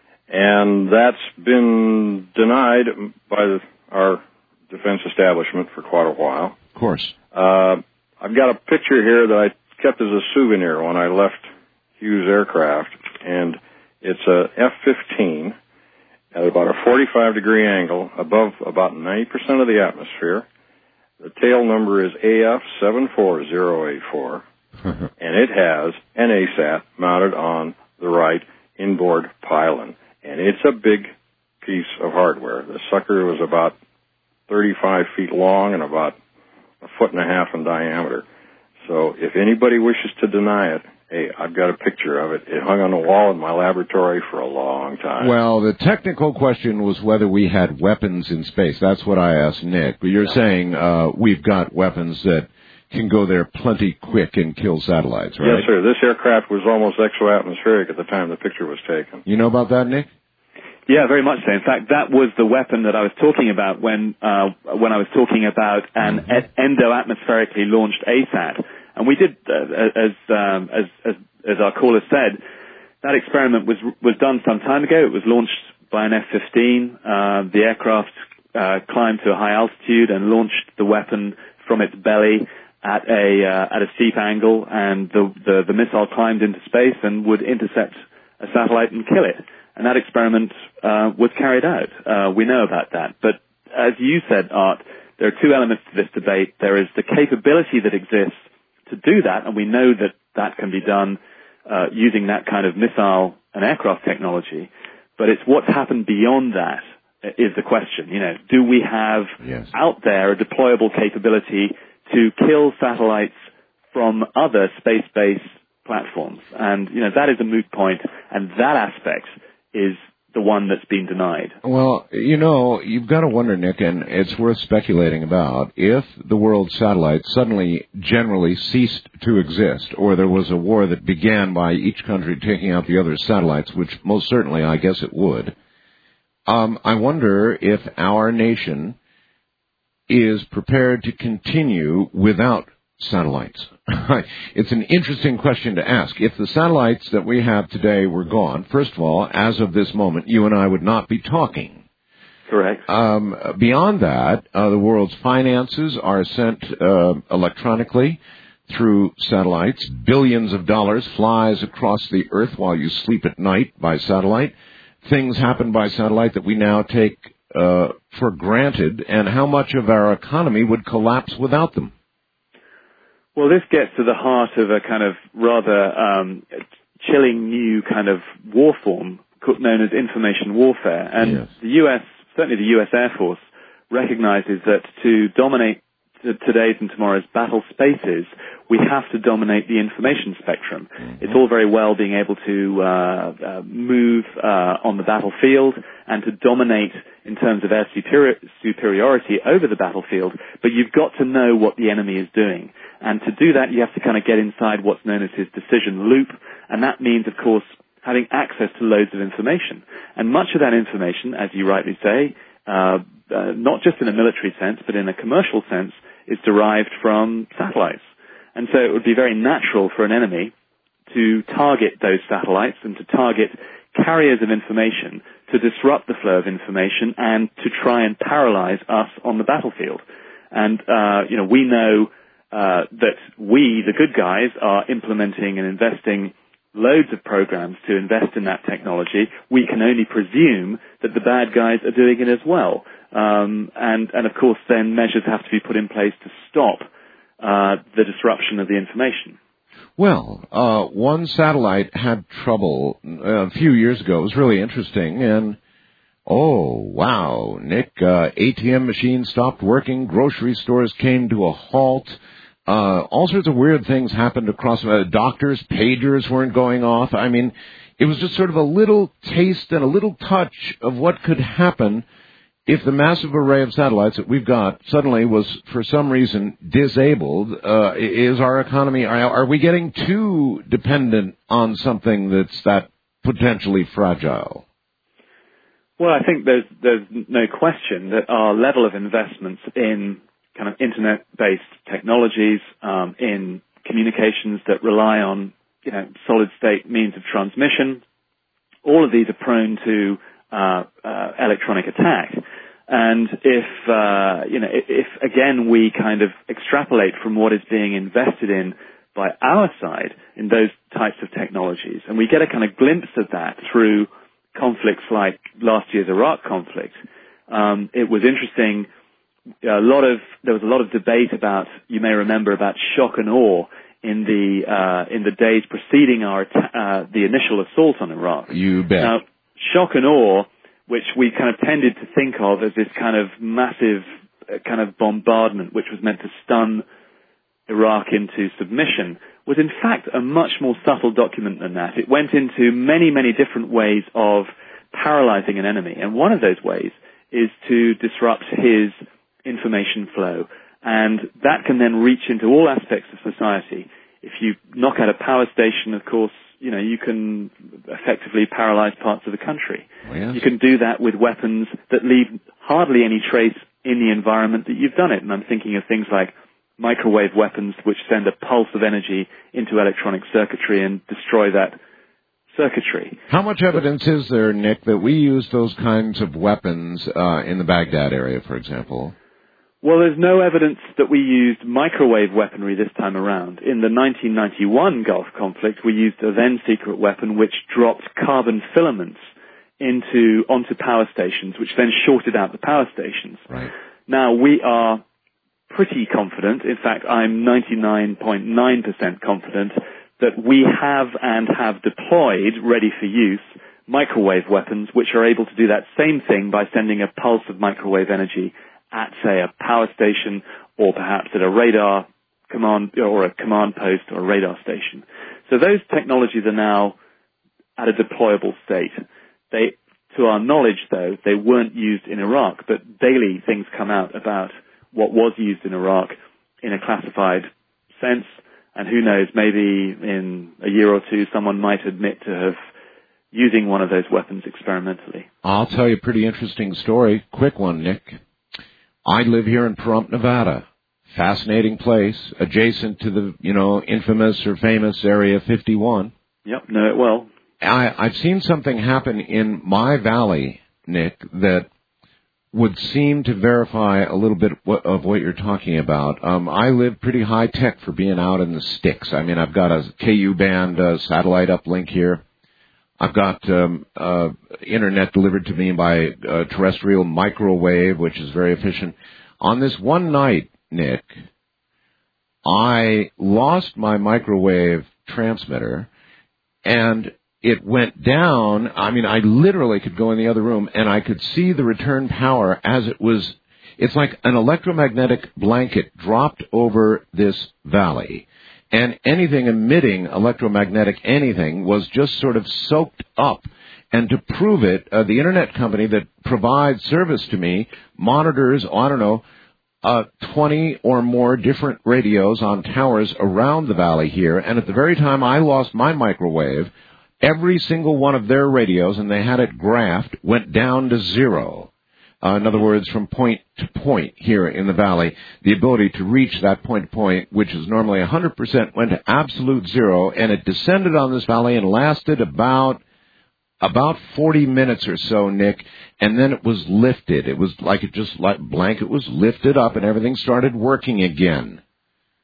And that's been denied by the, our defense establishment for quite a while. Of course. Uh, I've got a picture here that I kept as a souvenir when I left Hughes Aircraft, and it's a F fifteen at about a forty-five degree angle above about ninety percent of the atmosphere. The tail number is A F seven four zero eight four, and it has an A S A T mounted on the right inboard pylon. And it's a big piece of hardware. The sucker was about thirty-five feet long and about a foot and a half in diameter. So if anybody wishes to deny it, hey, I've got a picture of it. It hung on the wall in my laboratory for a long time. Well, the technical question was whether we had weapons in space. That's what I asked Nick. But you're yeah. saying uh, we've got weapons that can go there plenty quick and kill satellites, right? Yes, sir. This aircraft was almost exo-atmospheric at the time the picture was taken. You know about that, Nick? Yeah, very much so. In fact, that was the weapon that I was talking about when uh, when I was talking about an mm-hmm. endo-atmospherically launched A S A T. And we did, uh, as, um, as as as our caller said, that experiment was was done some time ago. It was launched by an F fifteen. Uh, the aircraft uh, climbed to a high altitude and launched the weapon from its belly at a uh, at a steep angle, and the, the the missile climbed into space and would intercept a satellite and kill it. And that experiment uh, was carried out. Uh, we know about that. But as you said, Art, there are two elements to this debate. There is the capability that exists to do that, and we know that that can be done uh, using that kind of missile and aircraft technology. But it's what's happened beyond that is the question. You know, do we have yes. out there a deployable capability to kill satellites from other space-based platforms? And, you know, that is a moot point, and that aspect is the one that's been denied. Well, you know, you've got to wonder, Nick, and it's worth speculating about, if the world's satellites suddenly generally ceased to exist, or there was a war that began by each country taking out the other's satellites, which most certainly I guess it would, um, I wonder if our nation is prepared to continue without satellites. It's an interesting question to ask. If the satellites that we have today were gone, first of all, as of this moment, you and I would not be talking. Correct. Um, beyond that, uh, the world's finances are sent uh, electronically through satellites. Billions of dollars flies across the earth while you sleep at night by satellite. Things happen by satellite that we now take uh, for granted, and how much of our economy would collapse without them? Well, this gets to the heart of a kind of rather um, chilling new kind of war form known as information warfare. And yes. the U S, certainly the U S Air Force, recognizes that to dominate today's and tomorrow's battle spaces, we have to dominate the information spectrum. Mm-hmm. It's all very well being able to uh, uh, move uh, on the battlefield and to dominate in terms of air superi- superiority over the battlefield, but you've got to know what the enemy is doing. And to do that, you have to kind of get inside what's known as his decision loop, and that means, of course, having access to loads of information. And much of that information, as you rightly say, uh, uh, not just in a military sense, but in a commercial sense, is derived from satellites. And so it would be very natural for an enemy to target those satellites and to target carriers of information to disrupt the flow of information and to try and paralyze us on the battlefield. And, uh, you know, we know uh, that we, the good guys, are implementing and investing loads of programs to invest in that technology, we can only presume that the bad guys are doing it as well. Um, and, and of course, then measures have to be put in place to stop uh, the disruption of the information. Well, uh, one satellite had trouble uh, a few years ago. It was really interesting. And, oh, wow, Nick, uh, A T M machines stopped working. Grocery stores came to a halt. Uh, all sorts of weird things happened across, uh, doctors, pagers weren't going off. I mean, it was just sort of a little taste and a little touch of what could happen if the massive array of satellites that we've got suddenly was, for some reason, disabled. Uh, is our economy, are, are we getting too dependent on something that's that potentially fragile? Well, I think there's, there's no question that our level of investments in kind of internet-based technologies, um, in communications that rely on, you know, solid-state means of transmission, all of these are prone to uh, uh, electronic attack. And if, uh, you know, if, if, again, we kind of extrapolate from what is being invested in by our side in those types of technologies, and we get a kind of glimpse of that through conflicts like last year's Iraq conflict, um, it was interesting. A lot of there was a lot of debate about, you may remember, about shock and awe in the uh, in the days preceding our uh, the initial assault on Iraq. You bet. Now, shock and awe, which we kind of tended to think of as this kind of massive uh, kind of bombardment, which was meant to stun Iraq into submission, was in fact a much more subtle document than that. It went into many, many different ways of paralyzing an enemy, and one of those ways is to disrupt his information flow, and that can then reach into all aspects of society. If you knock out a power station, of course, you know, you can effectively paralyze parts of the country. Oh, yes. You can do that with weapons that leave hardly any trace in the environment that you've done it, and I'm thinking of things like microwave weapons, which send a pulse of energy into electronic circuitry and destroy that circuitry. How much evidence is there, Nick, that we use those kinds of weapons uh, in the Baghdad area, for example? Well, there's no evidence that we used microwave weaponry this time around. In the nineteen ninety-one Gulf conflict, we used a then-secret weapon which dropped carbon filaments into onto power stations, which then shorted out the power stations. Right. Now, we are pretty confident, in fact, I'm ninety-nine point nine percent confident, that we have and have deployed, ready for use, microwave weapons which are able to do that same thing by sending a pulse of microwave energy at, say, a power station, or perhaps at a radar command, or a command post or a radar station. So those technologies are now at a deployable state. They, to our knowledge, though, they weren't used in Iraq, but daily things come out about what was used in Iraq in a classified sense, and who knows, maybe in a year or two someone might admit to have using one of those weapons experimentally. I'll tell you a pretty interesting story. Quick one, Nick. I live here in Pahrump, Nevada. Fascinating place, adjacent to the, you know, infamous or famous Area fifty-one. Yep, know it well. I, I've seen something happen in my valley, Nick, that would seem to verify a little bit of what you're talking about. Um, I live pretty high tech for being out in the sticks. I mean, I've got a K U band uh, satellite uplink here. I've got um, uh, internet delivered to me by uh, terrestrial microwave, which is very efficient. On this one night, Nick, I lost my microwave transmitter, and it went down. I mean, I literally could go in the other room, and I could see the return power as it was. It's like an electromagnetic blanket dropped over this valley. And anything emitting electromagnetic anything was just sort of soaked up. And to prove it, uh, the internet company that provides service to me monitors, I don't know, uh, twenty or more different radios on towers around the valley here. And at the very time I lost my microwave, every single one of their radios, and they had it graphed, went down to zero. Uh, in other words, from point to point here in the valley, the ability to reach that point to point, which is normally one hundred percent, went to absolute zero, and it descended on this valley and lasted about about forty minutes or so, Nick, and then it was lifted. It was like it just like blanket was lifted up, and everything started working again.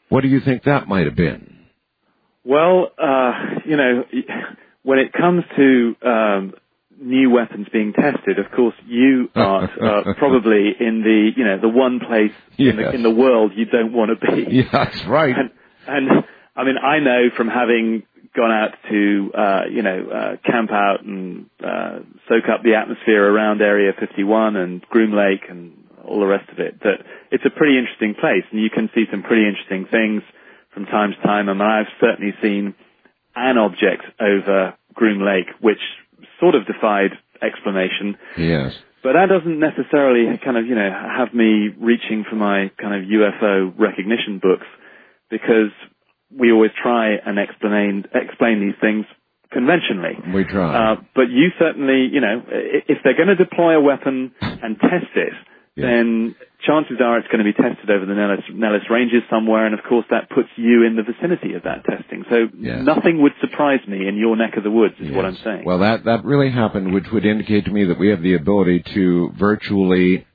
What do you think that might have been? Well, uh, you know, when it comes to um, new weapons being tested, of course, you are uh, probably in the, you know, the one place yes. in, the, in the world you don't want to be. Yeah, that's right. And, and I mean, I know from having gone out to, uh, you know, uh, camp out and uh, soak up the atmosphere around Area fifty-one and Groom Lake and all the rest of it, that it's a pretty interesting place, and you can see some pretty interesting things from time to time. And I've certainly seen an object over Groom Lake which sort of defied explanation. Yes. But that doesn't necessarily kind of, you know, have me reaching for my kind of U F O recognition books, because we always try and explain explain these things conventionally. We try. Uh, but you certainly, you know, if they're going to deploy a weapon and test it, yeah. then chances are it's going to be tested over the Nellis, Nellis Ranges somewhere, and of course that puts you in the vicinity of that testing. So yes. nothing would surprise me in your neck of the woods, is yes. what I'm saying. Well, that, that really happened, which would indicate to me that we have the ability to virtually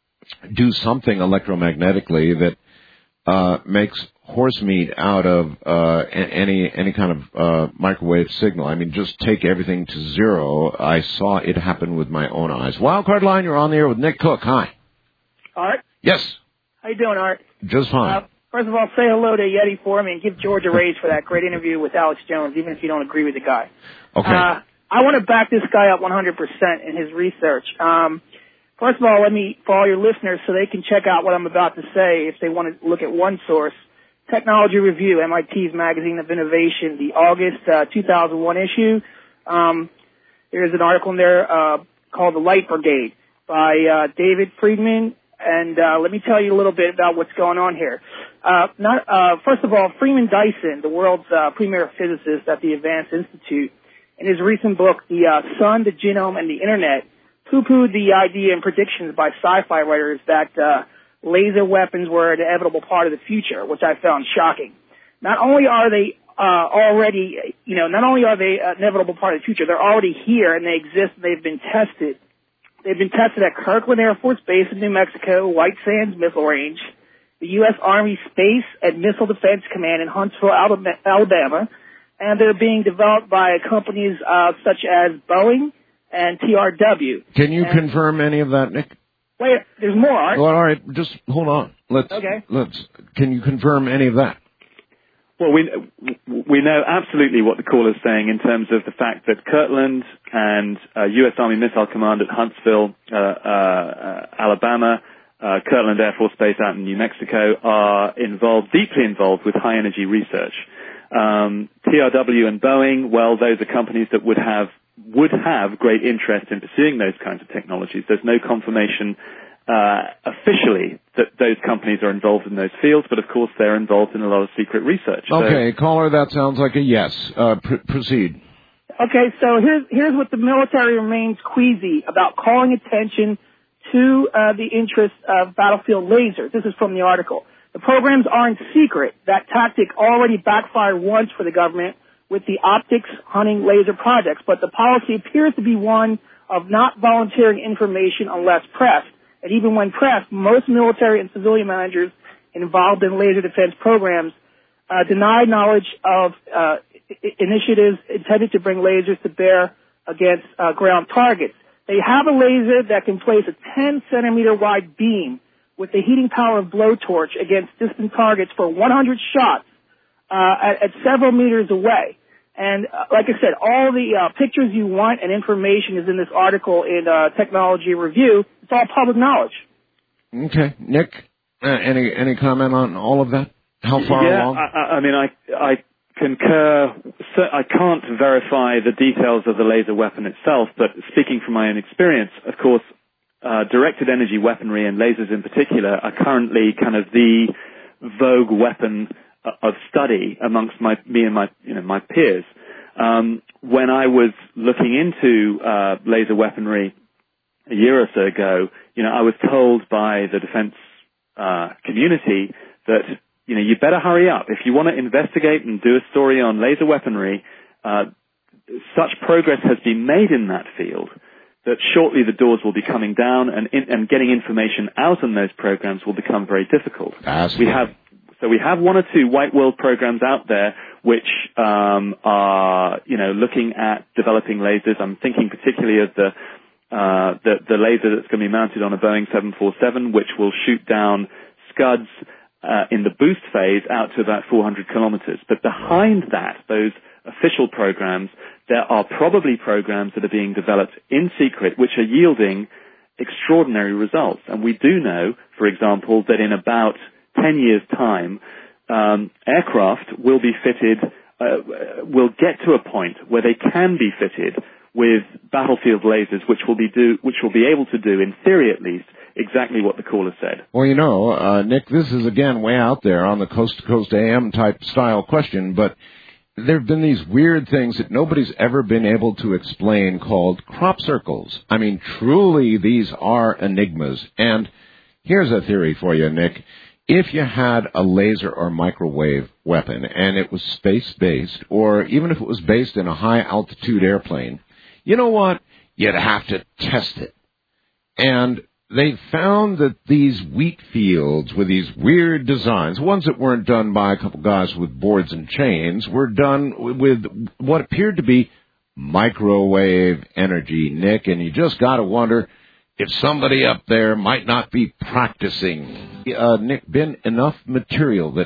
do something electromagnetically that uh, makes horse meat out of uh, any any kind of uh, microwave signal. I mean, just take everything to zero. I saw it happen with my own eyes. Wildcard Line, you're on the air with Nick Cook. Hi. Art? Yes. How you doing, Art? Just fine. Uh, first of all, say hello to Yeti for me and give George a raise for that great interview with Alex Jones, even if you don't agree with the guy. Okay. Uh, I want to back this guy up one hundred percent in his research. Um, first of all, let me, for all your listeners, so they can check out what I'm about to say if they want to look at one source. Technology Review, M I T's Magazine of Innovation, the August uh, two thousand one issue. Um, there's an article in there uh, called The Light Brigade by uh, David Friedman. And uh, let me tell you a little bit about what's going on here. Uh, not, uh, first of all, Freeman Dyson, the world's uh, premier physicist at the Advanced Institute, in his recent book, The uh, Sun, the Genome, and the Internet, poo-pooed the idea and predictions by sci-fi writers that uh, laser weapons were an inevitable part of the future, which I found shocking. Not only are they uh, already, you know, not only are they an inevitable part of the future, they're already here and they exist and they've been tested. They've been tested at Kirkland Air Force Base in New Mexico, White Sands Missile Range, the U S Army Space and Missile Defense Command in Huntsville, Alabama, and they're being developed by companies uh, such as Boeing and T R W. Can you and, confirm any of that, Nick? Wait, there's more, Art. Well, all right, just hold on. Let's. Okay. Let's. Can you confirm any of that? Well, we we know absolutely what the caller's saying in terms of the fact that Kirtland and uh, U S Army Missile Command at Huntsville, uh, uh, Alabama, uh, Kirtland Air Force Base out in New Mexico are involved, deeply involved with high energy research. Um, T R W and Boeing, well, those are companies that would have would have great interest in pursuing those kinds of technologies. There's no confirmation Uh, officially that those companies are involved in those fields, but of course they're involved in a lot of secret research. Okay, so, caller, that sounds like a yes. Uh, pr- proceed. Okay, so here's here's what the military remains queasy about calling attention to uh, the interests of battlefield lasers. This is from the article. The programs aren't secret. That tactic already backfired once for the government with the optics hunting laser projects, but the policy appears to be one of not volunteering information unless pressed. And even when pressed, most military and civilian managers involved in laser defense programs uh, deny knowledge of uh, I- initiatives intended to bring lasers to bear against uh, ground targets. They have a laser that can place a ten centimeter wide beam with the heating power of blowtorch against distant targets for one hundred shots uh, at, at several meters away. And uh, like I said, all the uh, pictures you want and information is in this article in uh, Technology Review. It's all public knowledge. Okay, Nick, uh, any any comment on all of that? How far yeah, along? I, I mean, I I concur. I can't verify the details of the laser weapon itself, but speaking from my own experience, of course, uh, directed energy weaponry and lasers in particular are currently kind of the vogue weapon of study amongst my me and my you know my peers. Um, when I was looking into uh, laser weaponry a year or so ago, you know, I was told by the defense uh, community that you know you better hurry up if you want to investigate and do a story on laser weaponry. Uh, such progress has been made in that field that shortly the doors will be coming down, and in, and getting information out on those programs will become very difficult. We have So we have one or two white world programs out there which um, are, you know, looking at developing lasers. I'm thinking particularly of the uh, the, the laser that's going to be mounted on a Boeing seven forty-seven, which will shoot down Scuds uh, in the boost phase out to about four hundred kilometers. But behind that, those official programs, there are probably programs that are being developed in secret which are yielding extraordinary results. And we do know, for example, that in about ten years' time, um, aircraft will be fitted, uh, will get to a point where they can be fitted with battlefield lasers, which will be do, which will be able to do, in theory at least, exactly what the caller said. Well, you know, uh, Nick, this is again way out there on the coast-to-coast A M type style question, but there have been these weird things that nobody's ever been able to explain called crop circles. I mean, truly, these are enigmas. And here's a theory for you, Nick. If you had a laser or microwave weapon and it was space-based, or even if it was based in a high-altitude airplane, you know what? You'd have to test it. And they found that these wheat fields with these weird designs, ones that weren't done by a couple guys with boards and chains, were done with what appeared to be microwave energy, Nick, and you just got to wonder if somebody up there might not be practicing. Uh, Nick, been enough material that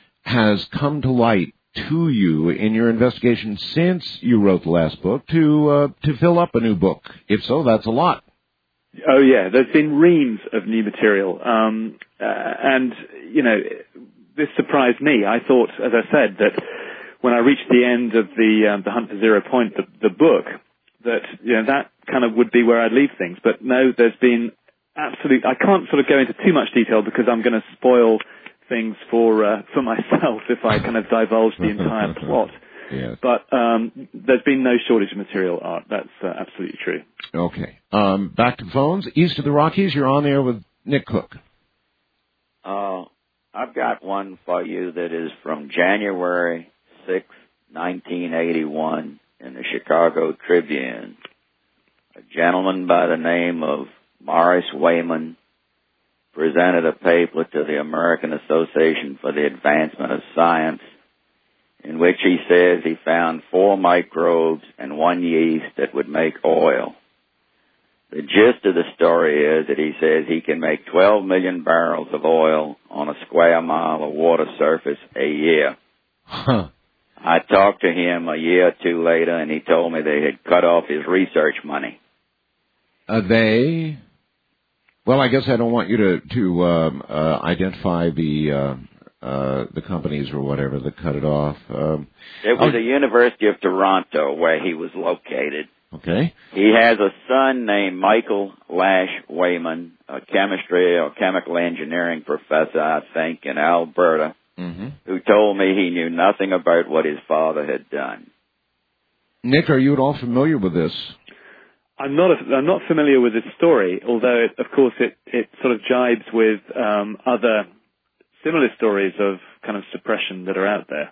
has come to light to you in your investigation since you wrote the last book to uh, to fill up a new book? If so, that's a lot. Oh, yeah. There's been reams of new material. Um, uh, and, you know, this surprised me. I thought, as I said, that when I reached the end of the um, the Hunt for Zero Point, the, the book, that, you know, that kind of would be where I'd leave things. But no, there's been absolute, I can't sort of go into too much detail because I'm going to spoil things for uh, for myself if I kind of divulge the entire plot. Yes. But um, there's been no shortage of material, Art. That's uh, absolutely true. Okay. Um, back to phones. East of the Rockies, you're on there with Nick Cook. Uh, I've got one for you that is from January sixth, nineteen eighty-one in the Chicago Tribune. A gentleman by the name of Morris Wayman presented a paper to the American Association for the Advancement of Science in which he says he found four microbes and one yeast that would make oil. The gist of the story is that he says he can make twelve million barrels of oil on a square mile of water surface a year. Huh. I talked to him a year or two later, and he told me they had cut off his research money. Uh, they... Well, I guess I don't want you to to um, uh, identify the uh, uh, the companies or whatever that cut it off. Um, it was oh, the University of Toronto where he was located. Okay. He has a son named Michael Lash Wayman, a chemistry or chemical engineering professor, I think, in Alberta, mm-hmm. who told me he knew nothing about what his father had done. Nick, are you at all familiar with this? I'm not. A, I'm not familiar with this story, although, it, of course, it, it sort of jibes with um, other similar stories of kind of suppression that are out there.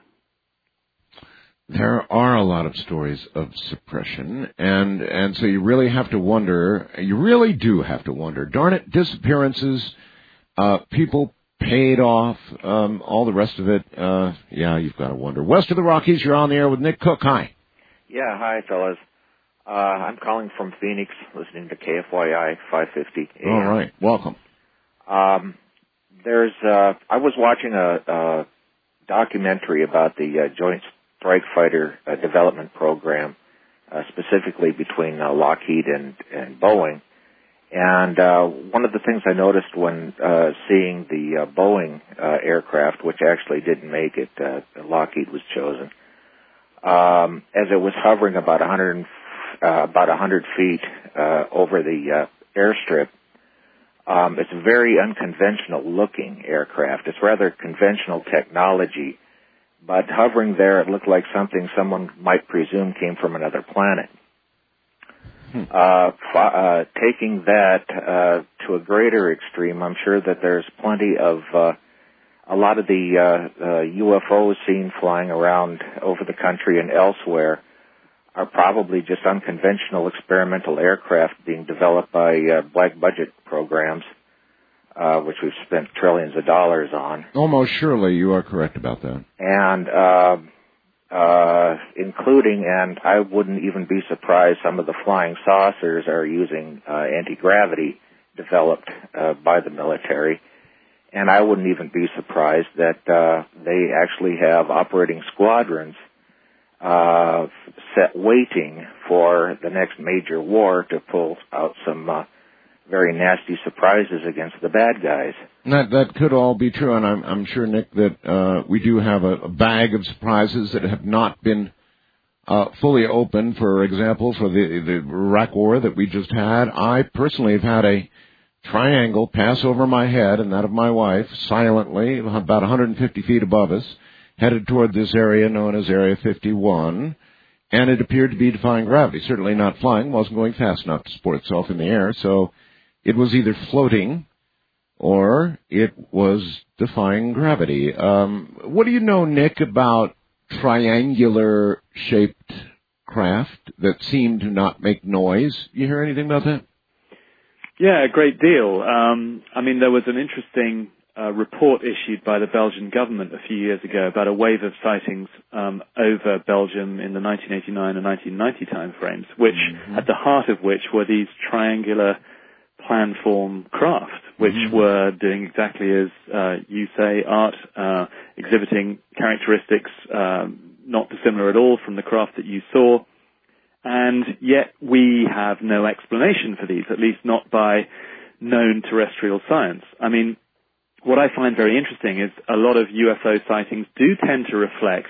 There are a lot of stories of suppression, and and so you really have to wonder. You really do have to wonder. Darn it, disappearances, uh, people paid off, um, all the rest of it. Uh, yeah, you've got to wonder. West of the Rockies, you're on the air with Nick Cook. Hi. Yeah, hi, fellas. Uh, I'm calling from Phoenix, listening to K F Y I five fifty A M. All right, welcome. Um, there's, uh, I was watching a, a documentary about the uh, Joint Strike Fighter uh, development program, uh, specifically between uh, Lockheed and, and Boeing. And uh, one of the things I noticed when uh, seeing the uh, Boeing uh, aircraft, which actually didn't make it, uh, Lockheed was chosen, um, as it was hovering about one hundred Uh, about one hundred feet uh, over the uh, airstrip. Um, it's a very unconventional-looking aircraft. It's rather conventional technology, but hovering there, it looked like something someone might presume came from another planet. Hmm. Uh, f- uh, taking that uh, to a greater extreme, I'm sure that there's plenty of uh, a lot of the uh, uh, U F Os seen flying around over the country and elsewhere are probably just unconventional experimental aircraft being developed by uh, black budget programs. uh, which we've spent trillions of dollars on. Almost surely you are correct about that. And uh, uh, including, and I wouldn't even be surprised, some of the flying saucers are using uh, anti-gravity developed uh, by the military. And I wouldn't even be surprised that uh, they actually have operating squadrons uh, set waiting for the next major war to pull out some uh, very nasty surprises against the bad guys. That that could all be true, and I'm, I'm sure, Nick, that uh, we do have a, a bag of surprises that have not been uh, fully opened. For example, for the, the Iraq War that we just had, I personally have had a triangle pass over my head and that of my wife silently about one hundred fifty feet above us, headed toward this area known as Area fifty-one, and it appeared to be defying gravity. Certainly not flying, wasn't going fast enough to support itself in the air, so it was either floating or it was defying gravity. Um, what do you know, Nick, about triangular-shaped craft that seem to not make noise? You hear anything about that? Yeah, a great deal. Um, I mean, there was an interesting uh, report issued by the Belgian government a few years ago about a wave of sightings um, over Belgium in the nineteen eighty-nine and nineteen ninety timeframes, which, mm-hmm. at the heart of which were these triangular plan-form craft, which mm-hmm. were doing exactly as uh, you say, Art, uh, exhibiting characteristics um, not dissimilar at all from the craft that you saw. And yet we have no explanation for these, at least not by known terrestrial science. I mean, what I find very interesting is a lot of U F O sightings do tend to reflect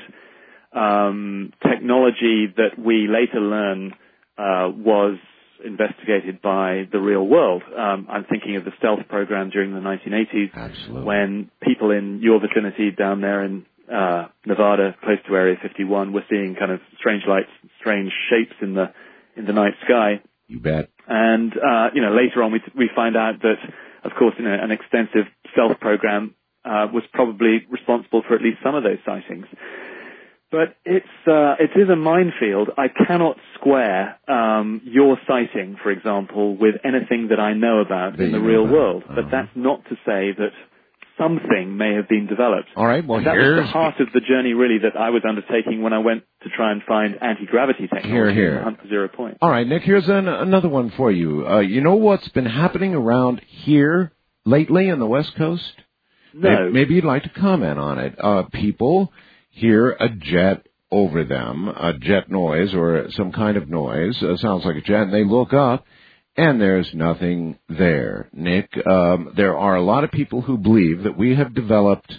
um, technology that we later learn uh, was investigated by the real world. Um, I'm thinking of the stealth program during the nineteen eighties, Absolutely. When people in your vicinity down there in Uh, Nevada, close to Area fifty-one, we're seeing kind of strange lights, strange shapes in the in the night sky. You bet. And uh, you know, later on, we we find out that, of course, you know, an extensive stealth program uh, was probably responsible for at least some of those sightings. But it's uh, it is a minefield. I cannot square um, your sighting, for example, with anything that I know about that in the real about. world. Uh-huh. But that's not to say that something may have been developed. All right, well, and that here's was the heart of the journey, really, that I was undertaking when I went to try and find anti-gravity technology here, here. in Hunt for Zero Point. All right, Nick, here's an, another one for you. Uh, you know what's been happening around here lately in the West Coast? No. Maybe, maybe you'd like to comment on it. Uh, people hear a jet over them, a jet noise or some kind of noise, uh, sounds like a jet, and they look up, and there's nothing there. Nick, um, there are a lot of people who believe that we have developed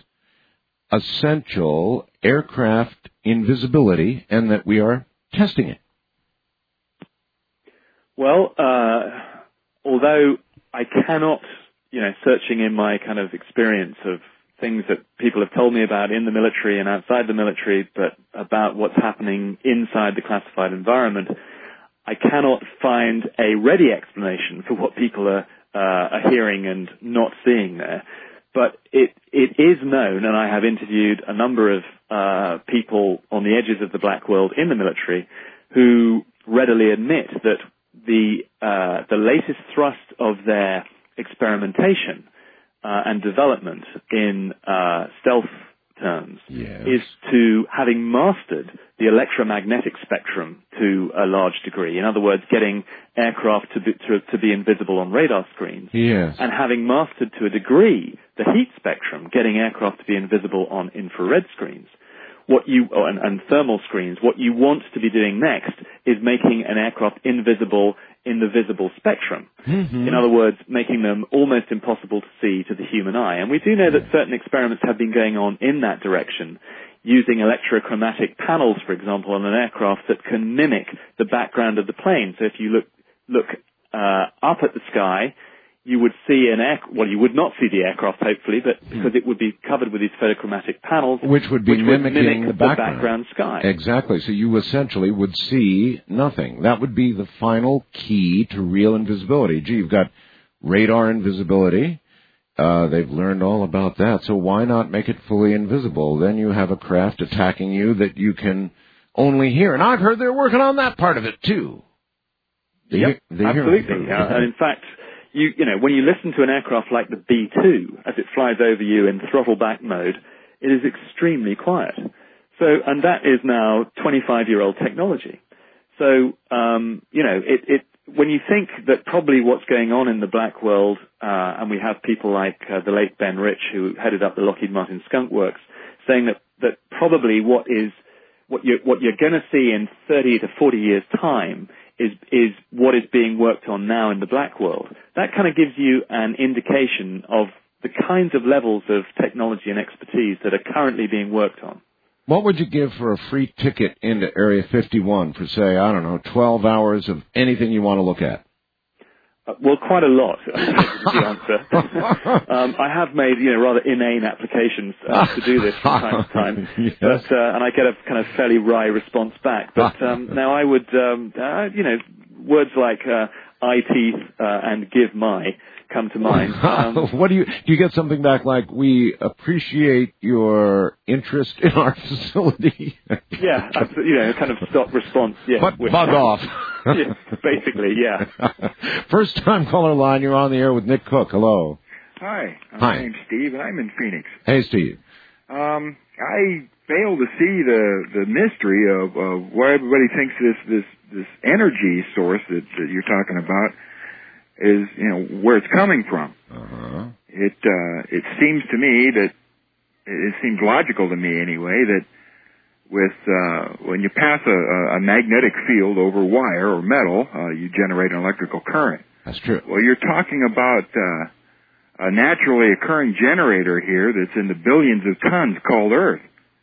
essential aircraft invisibility and that we are testing it. Well, uh, although I cannot, you know, searching in my kind of experience of things that people have told me about in the military and outside the military, but about what's happening inside the classified environment, I cannot find a ready explanation for what people are, uh, are hearing and not seeing there. But it, it is known, and I have interviewed a number of uh, people on the edges of the black world in the military who readily admit that the uh, the latest thrust of their experimentation uh, and development in uh, stealth terms yes. is to having mastered the electromagnetic spectrum to a large degree. In other words, getting aircraft to be, to, to be invisible on radar screens. Yes. And having mastered to a degree the heat spectrum, getting aircraft to be invisible on infrared screens. What you, oh, and, and thermal screens, what you want to be doing next is making an aircraft invisible in the visible spectrum. Mm-hmm. In other words, making them almost impossible to see to the human eye. And we do know that certain experiments have been going on in that direction, using electrochromatic panels, for example, on an aircraft that can mimic the background of the plane. So if you look, look uh, up at the sky, you would see an air, well, you would not see the aircraft, hopefully, but because it would be covered with these photochromatic panels, which would be which mimicking would mimic the, the background. background sky. Exactly. So you essentially would see nothing. That would be the final key to real invisibility. Gee, you've got radar invisibility. Uh, they've learned all about that. So why not make it fully invisible? Then you have a craft attacking you that you can only hear. And I've heard they're working on that part of it too. They Yep, hear, they absolutely. hear uh, and in fact, you, you know, when you listen to an aircraft like the B two as it flies over you in throttle back mode, it is extremely quiet. So, and that is now twenty-five-year-old technology. So, um, you know, it, it, when you think that probably what's going on in the black world, uh, and we have people like uh, the late Ben Rich, who headed up the Lockheed Martin Skunk Works, saying that, that probably what is, what you're, what you're going to see in thirty to forty years' time is, is what is being worked on now in the black world. That kind of gives you an indication of the kinds of levels of technology and expertise that are currently being worked on. What would you give for a free ticket into Area fifty-one for, say, I don't know, twelve hours of anything you want to look at? Uh, well, quite a lot, is the answer. um, I have made, you know, rather inane applications uh, to do this from time to time, yes. but, uh, and I get a kind of fairly wry response back. But um, now I would, um, uh, you know, words like uh, eye teeth uh, and give my come to mind. Um, what do you do? You get something back like, we appreciate your interest in our facility? Yeah, you know, kind of stop response. Yeah, but with, bug off. Yeah, basically, yeah. First time caller line, you're on the air with Nick Cook. Hello. Hi, my Hi. name's Steve, and I'm in Phoenix. Hey, Steve. Um, I fail to see the the mystery of, of why everybody thinks this this this energy source that, that you're talking about is, you know, where it's coming from. Uh-huh. It uh, it seems to me that it seems logical to me anyway that with uh, when you pass a, a magnetic field over wire or metal, uh, you generate an electrical current. That's true. Well, you're talking about uh, a naturally occurring generator here that's in the billions of tons called Earth.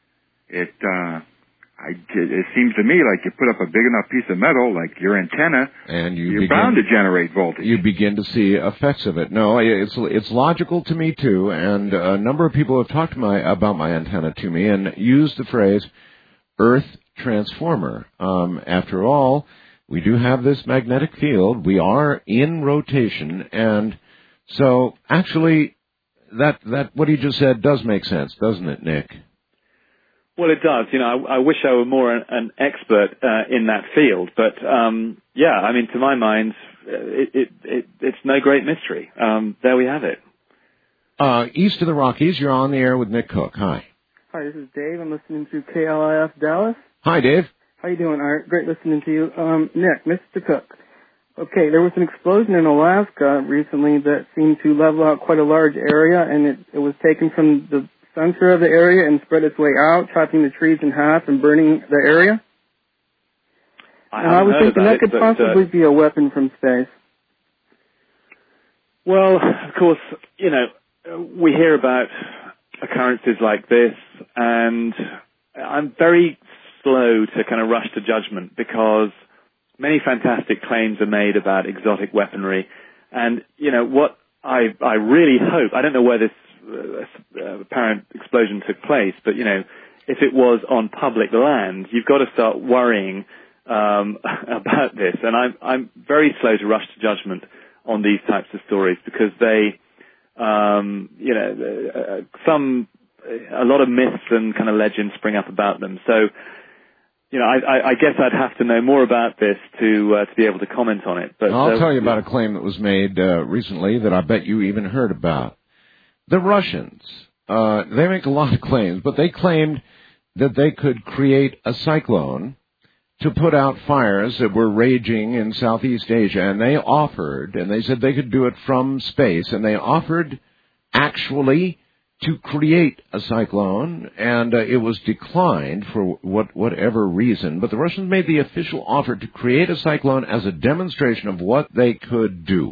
It uh, I, it seems to me like you put up a big enough piece of metal, like your antenna, and you you're begin, bound to generate voltage. You begin to see effects of it. No, it's it's logical to me too, and a number of people have talked to my, about my antenna to me and used the phrase Earth transformer. Um, after all, we do have this magnetic field. We are in rotation, and so actually, that that what he just said does make sense, doesn't it, Nick? Well, it does. You know, I, I wish I were more an, an expert uh, in that field, but um, yeah, I mean, to my mind, it, it, it, it's no great mystery. Um, there we have it. Uh, east of the Rockies, you're on the air with Nick Cook. Hi. Hi, this is Dave. I'm listening to K L I F Dallas. Hi, Dave. How you doing, Art? Great listening to you. Um, Nick, Mister Cook. Okay, there was an explosion in Alaska recently that seemed to level out quite a large area, and it, it was taken from the center of the area and spread its way out, chopping the trees in half and burning the area. I, and I was thinking that it, could but, possibly uh, be a weapon from space. Well, of course, you know, we hear about occurrences like this, and I'm very slow to kind of rush to judgment because many fantastic claims are made about exotic weaponry. And, you know, what I, I really hope, I don't know where this uh, apparent explosion took place, but, you know, if it was on public land, you've got to start worrying um, about this. And I'm, I'm very slow to rush to judgment on these types of stories because they, um, you know, uh, some, a lot of myths and kind of legends spring up about them. So, you know, I, I guess I'd have to know more about this to uh, to be able to comment on it. But I'll uh, tell you about a claim that was made uh, recently that I bet you even heard about. The Russians, uh, they make a lot of claims, but they claimed that they could create a cyclone to put out fires that were raging in Southeast Asia, and they offered, and they said they could do it from space, and they offered actually to create a cyclone, and uh, it was declined for what, whatever reason. But the Russians made the official offer to create a cyclone as a demonstration of what they could do.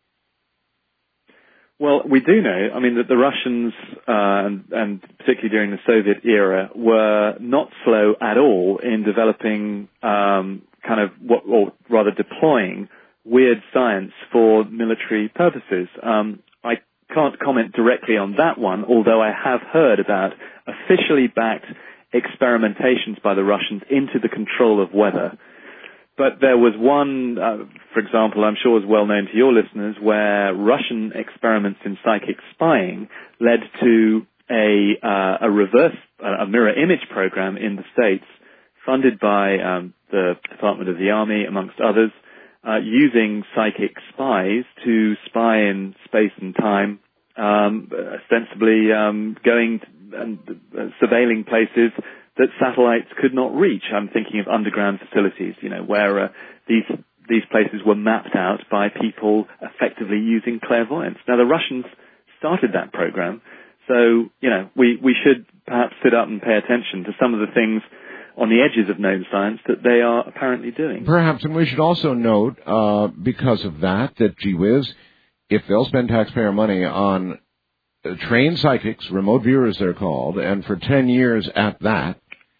Well, we do know, I mean, that the Russians, uh, and, and particularly during the Soviet era, were not slow at all in developing um, kind of, what, or rather deploying weird science for military purposes. Um, I can't comment directly on that one, although I have heard about officially backed experimentations by the Russians into the control of weather. But there was one, uh, for example, I'm sure is well known to your listeners, where Russian experiments in psychic spying led to a, uh, a reverse, a mirror image program in the States, funded by um, the Department of the Army, amongst others, uh, using psychic spies to spy in space and time, um, ostensibly um, going and uh, surveilling places that satellites could not reach. I'm thinking of underground facilities, you know, where uh, these these places were mapped out by people effectively using clairvoyance. Now, the Russians started that program, so, you know, we, we should perhaps sit up and pay attention to some of the things on the edges of known science that they are apparently doing. Perhaps, and we should also note, uh, because of that, that, gee whiz, if they'll spend taxpayer money on uh, trained psychics, remote viewers they're called, and for ten years at that,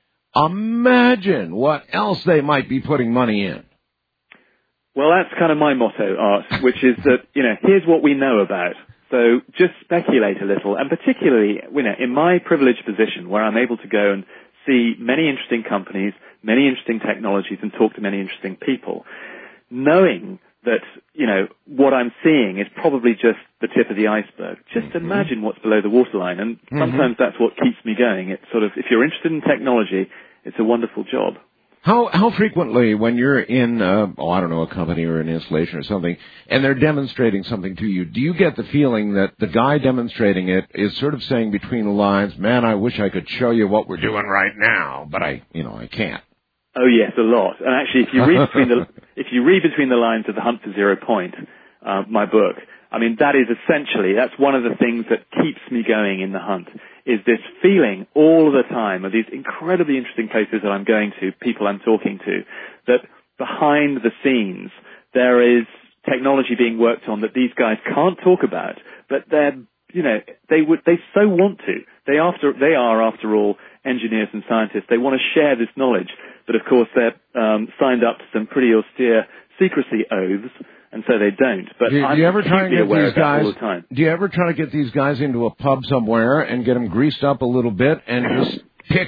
imagine what else they might be putting money in. Well, that's kind of my motto, Art, which is that, you know, here's what we know about. So just speculate a little, and particularly, you know, in my privileged position where I'm able to go and see many interesting companies, many interesting technologies, and talk to many interesting people, knowing that, you know, what I'm seeing is probably just the tip of the iceberg. Just mm-hmm. imagine what's below the waterline, and mm-hmm. sometimes that's what keeps me going. It's sort of, if you're interested in technology, it's a wonderful job. How how frequently, when you're in, uh, oh, I don't know, a company or an installation or something, and they're demonstrating something to you, do you get the feeling that the guy demonstrating it is sort of saying between the lines, man, I wish I could show you what we're doing right now, but I, you know, I can't? Oh yes, a lot. And actually, if you read between the if you read between the lines of The Hunt for Zero Point, uh, my book, I mean, that is essentially, that's one of the things that keeps me going in the hunt, is this feeling all the time of these incredibly interesting places that I'm going to, people I'm talking to, that behind the scenes there is technology being worked on that these guys can't talk about, but they're, you know, they would, they so want to. They after, they are, after all, engineers and scientists. They want to share this knowledge, but of course they're um, signed up to some pretty austere secrecy oaths, and so they don't. But do, I'm do you ever try and get aware these of that guys? all the time. Do you ever try to get these guys into a pub somewhere and get them greased up a little bit and just pick?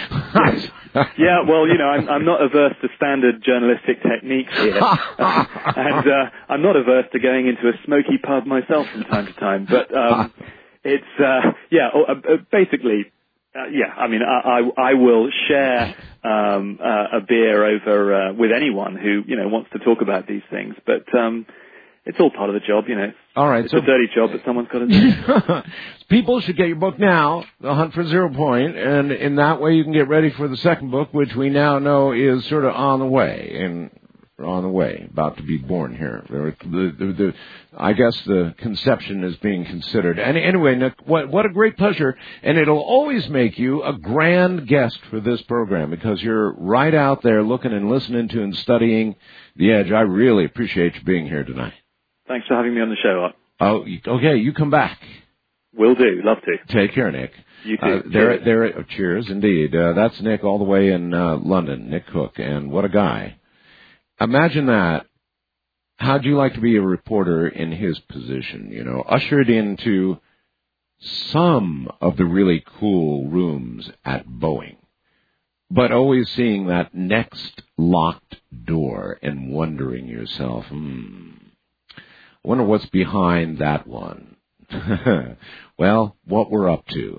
Yeah, well, you know, I'm, I'm not averse to standard journalistic techniques here, and uh, I'm not averse to going into a smoky pub myself from time to time. But um, it's uh, yeah, uh, basically. Uh, yeah, I mean, I, I, I will share um, uh, a beer over uh, with anyone who, you know, wants to talk about these things. But um, it's all part of the job, you know. All right, it's so a dirty job that someone's got to do. People should get your book now, The Hunt for Zero Point, and in that way you can get ready for the second book, which we now know is sort of on the way. And on the way, about to be born here. The, the, the, I guess the conception is being considered. And anyway, Nick, what, what a great pleasure. And it'll always make you a grand guest for this program because you're right out there looking and listening to and studying the edge. I really appreciate you being here tonight. Thanks for having me on the show, Art. Oh, okay. You come back. Will do. Love to. Take care, Nick. You too. Uh, there, there, oh, cheers, indeed. Uh, that's Nick all the way in uh, London, Nick Cook. And what a guy. Imagine that. How'd you like to be a reporter in his position, you know, ushered into some of the really cool rooms at Boeing, but always seeing that next locked door and wondering yourself, hmm, I wonder what's behind that one. Well, what we're up to.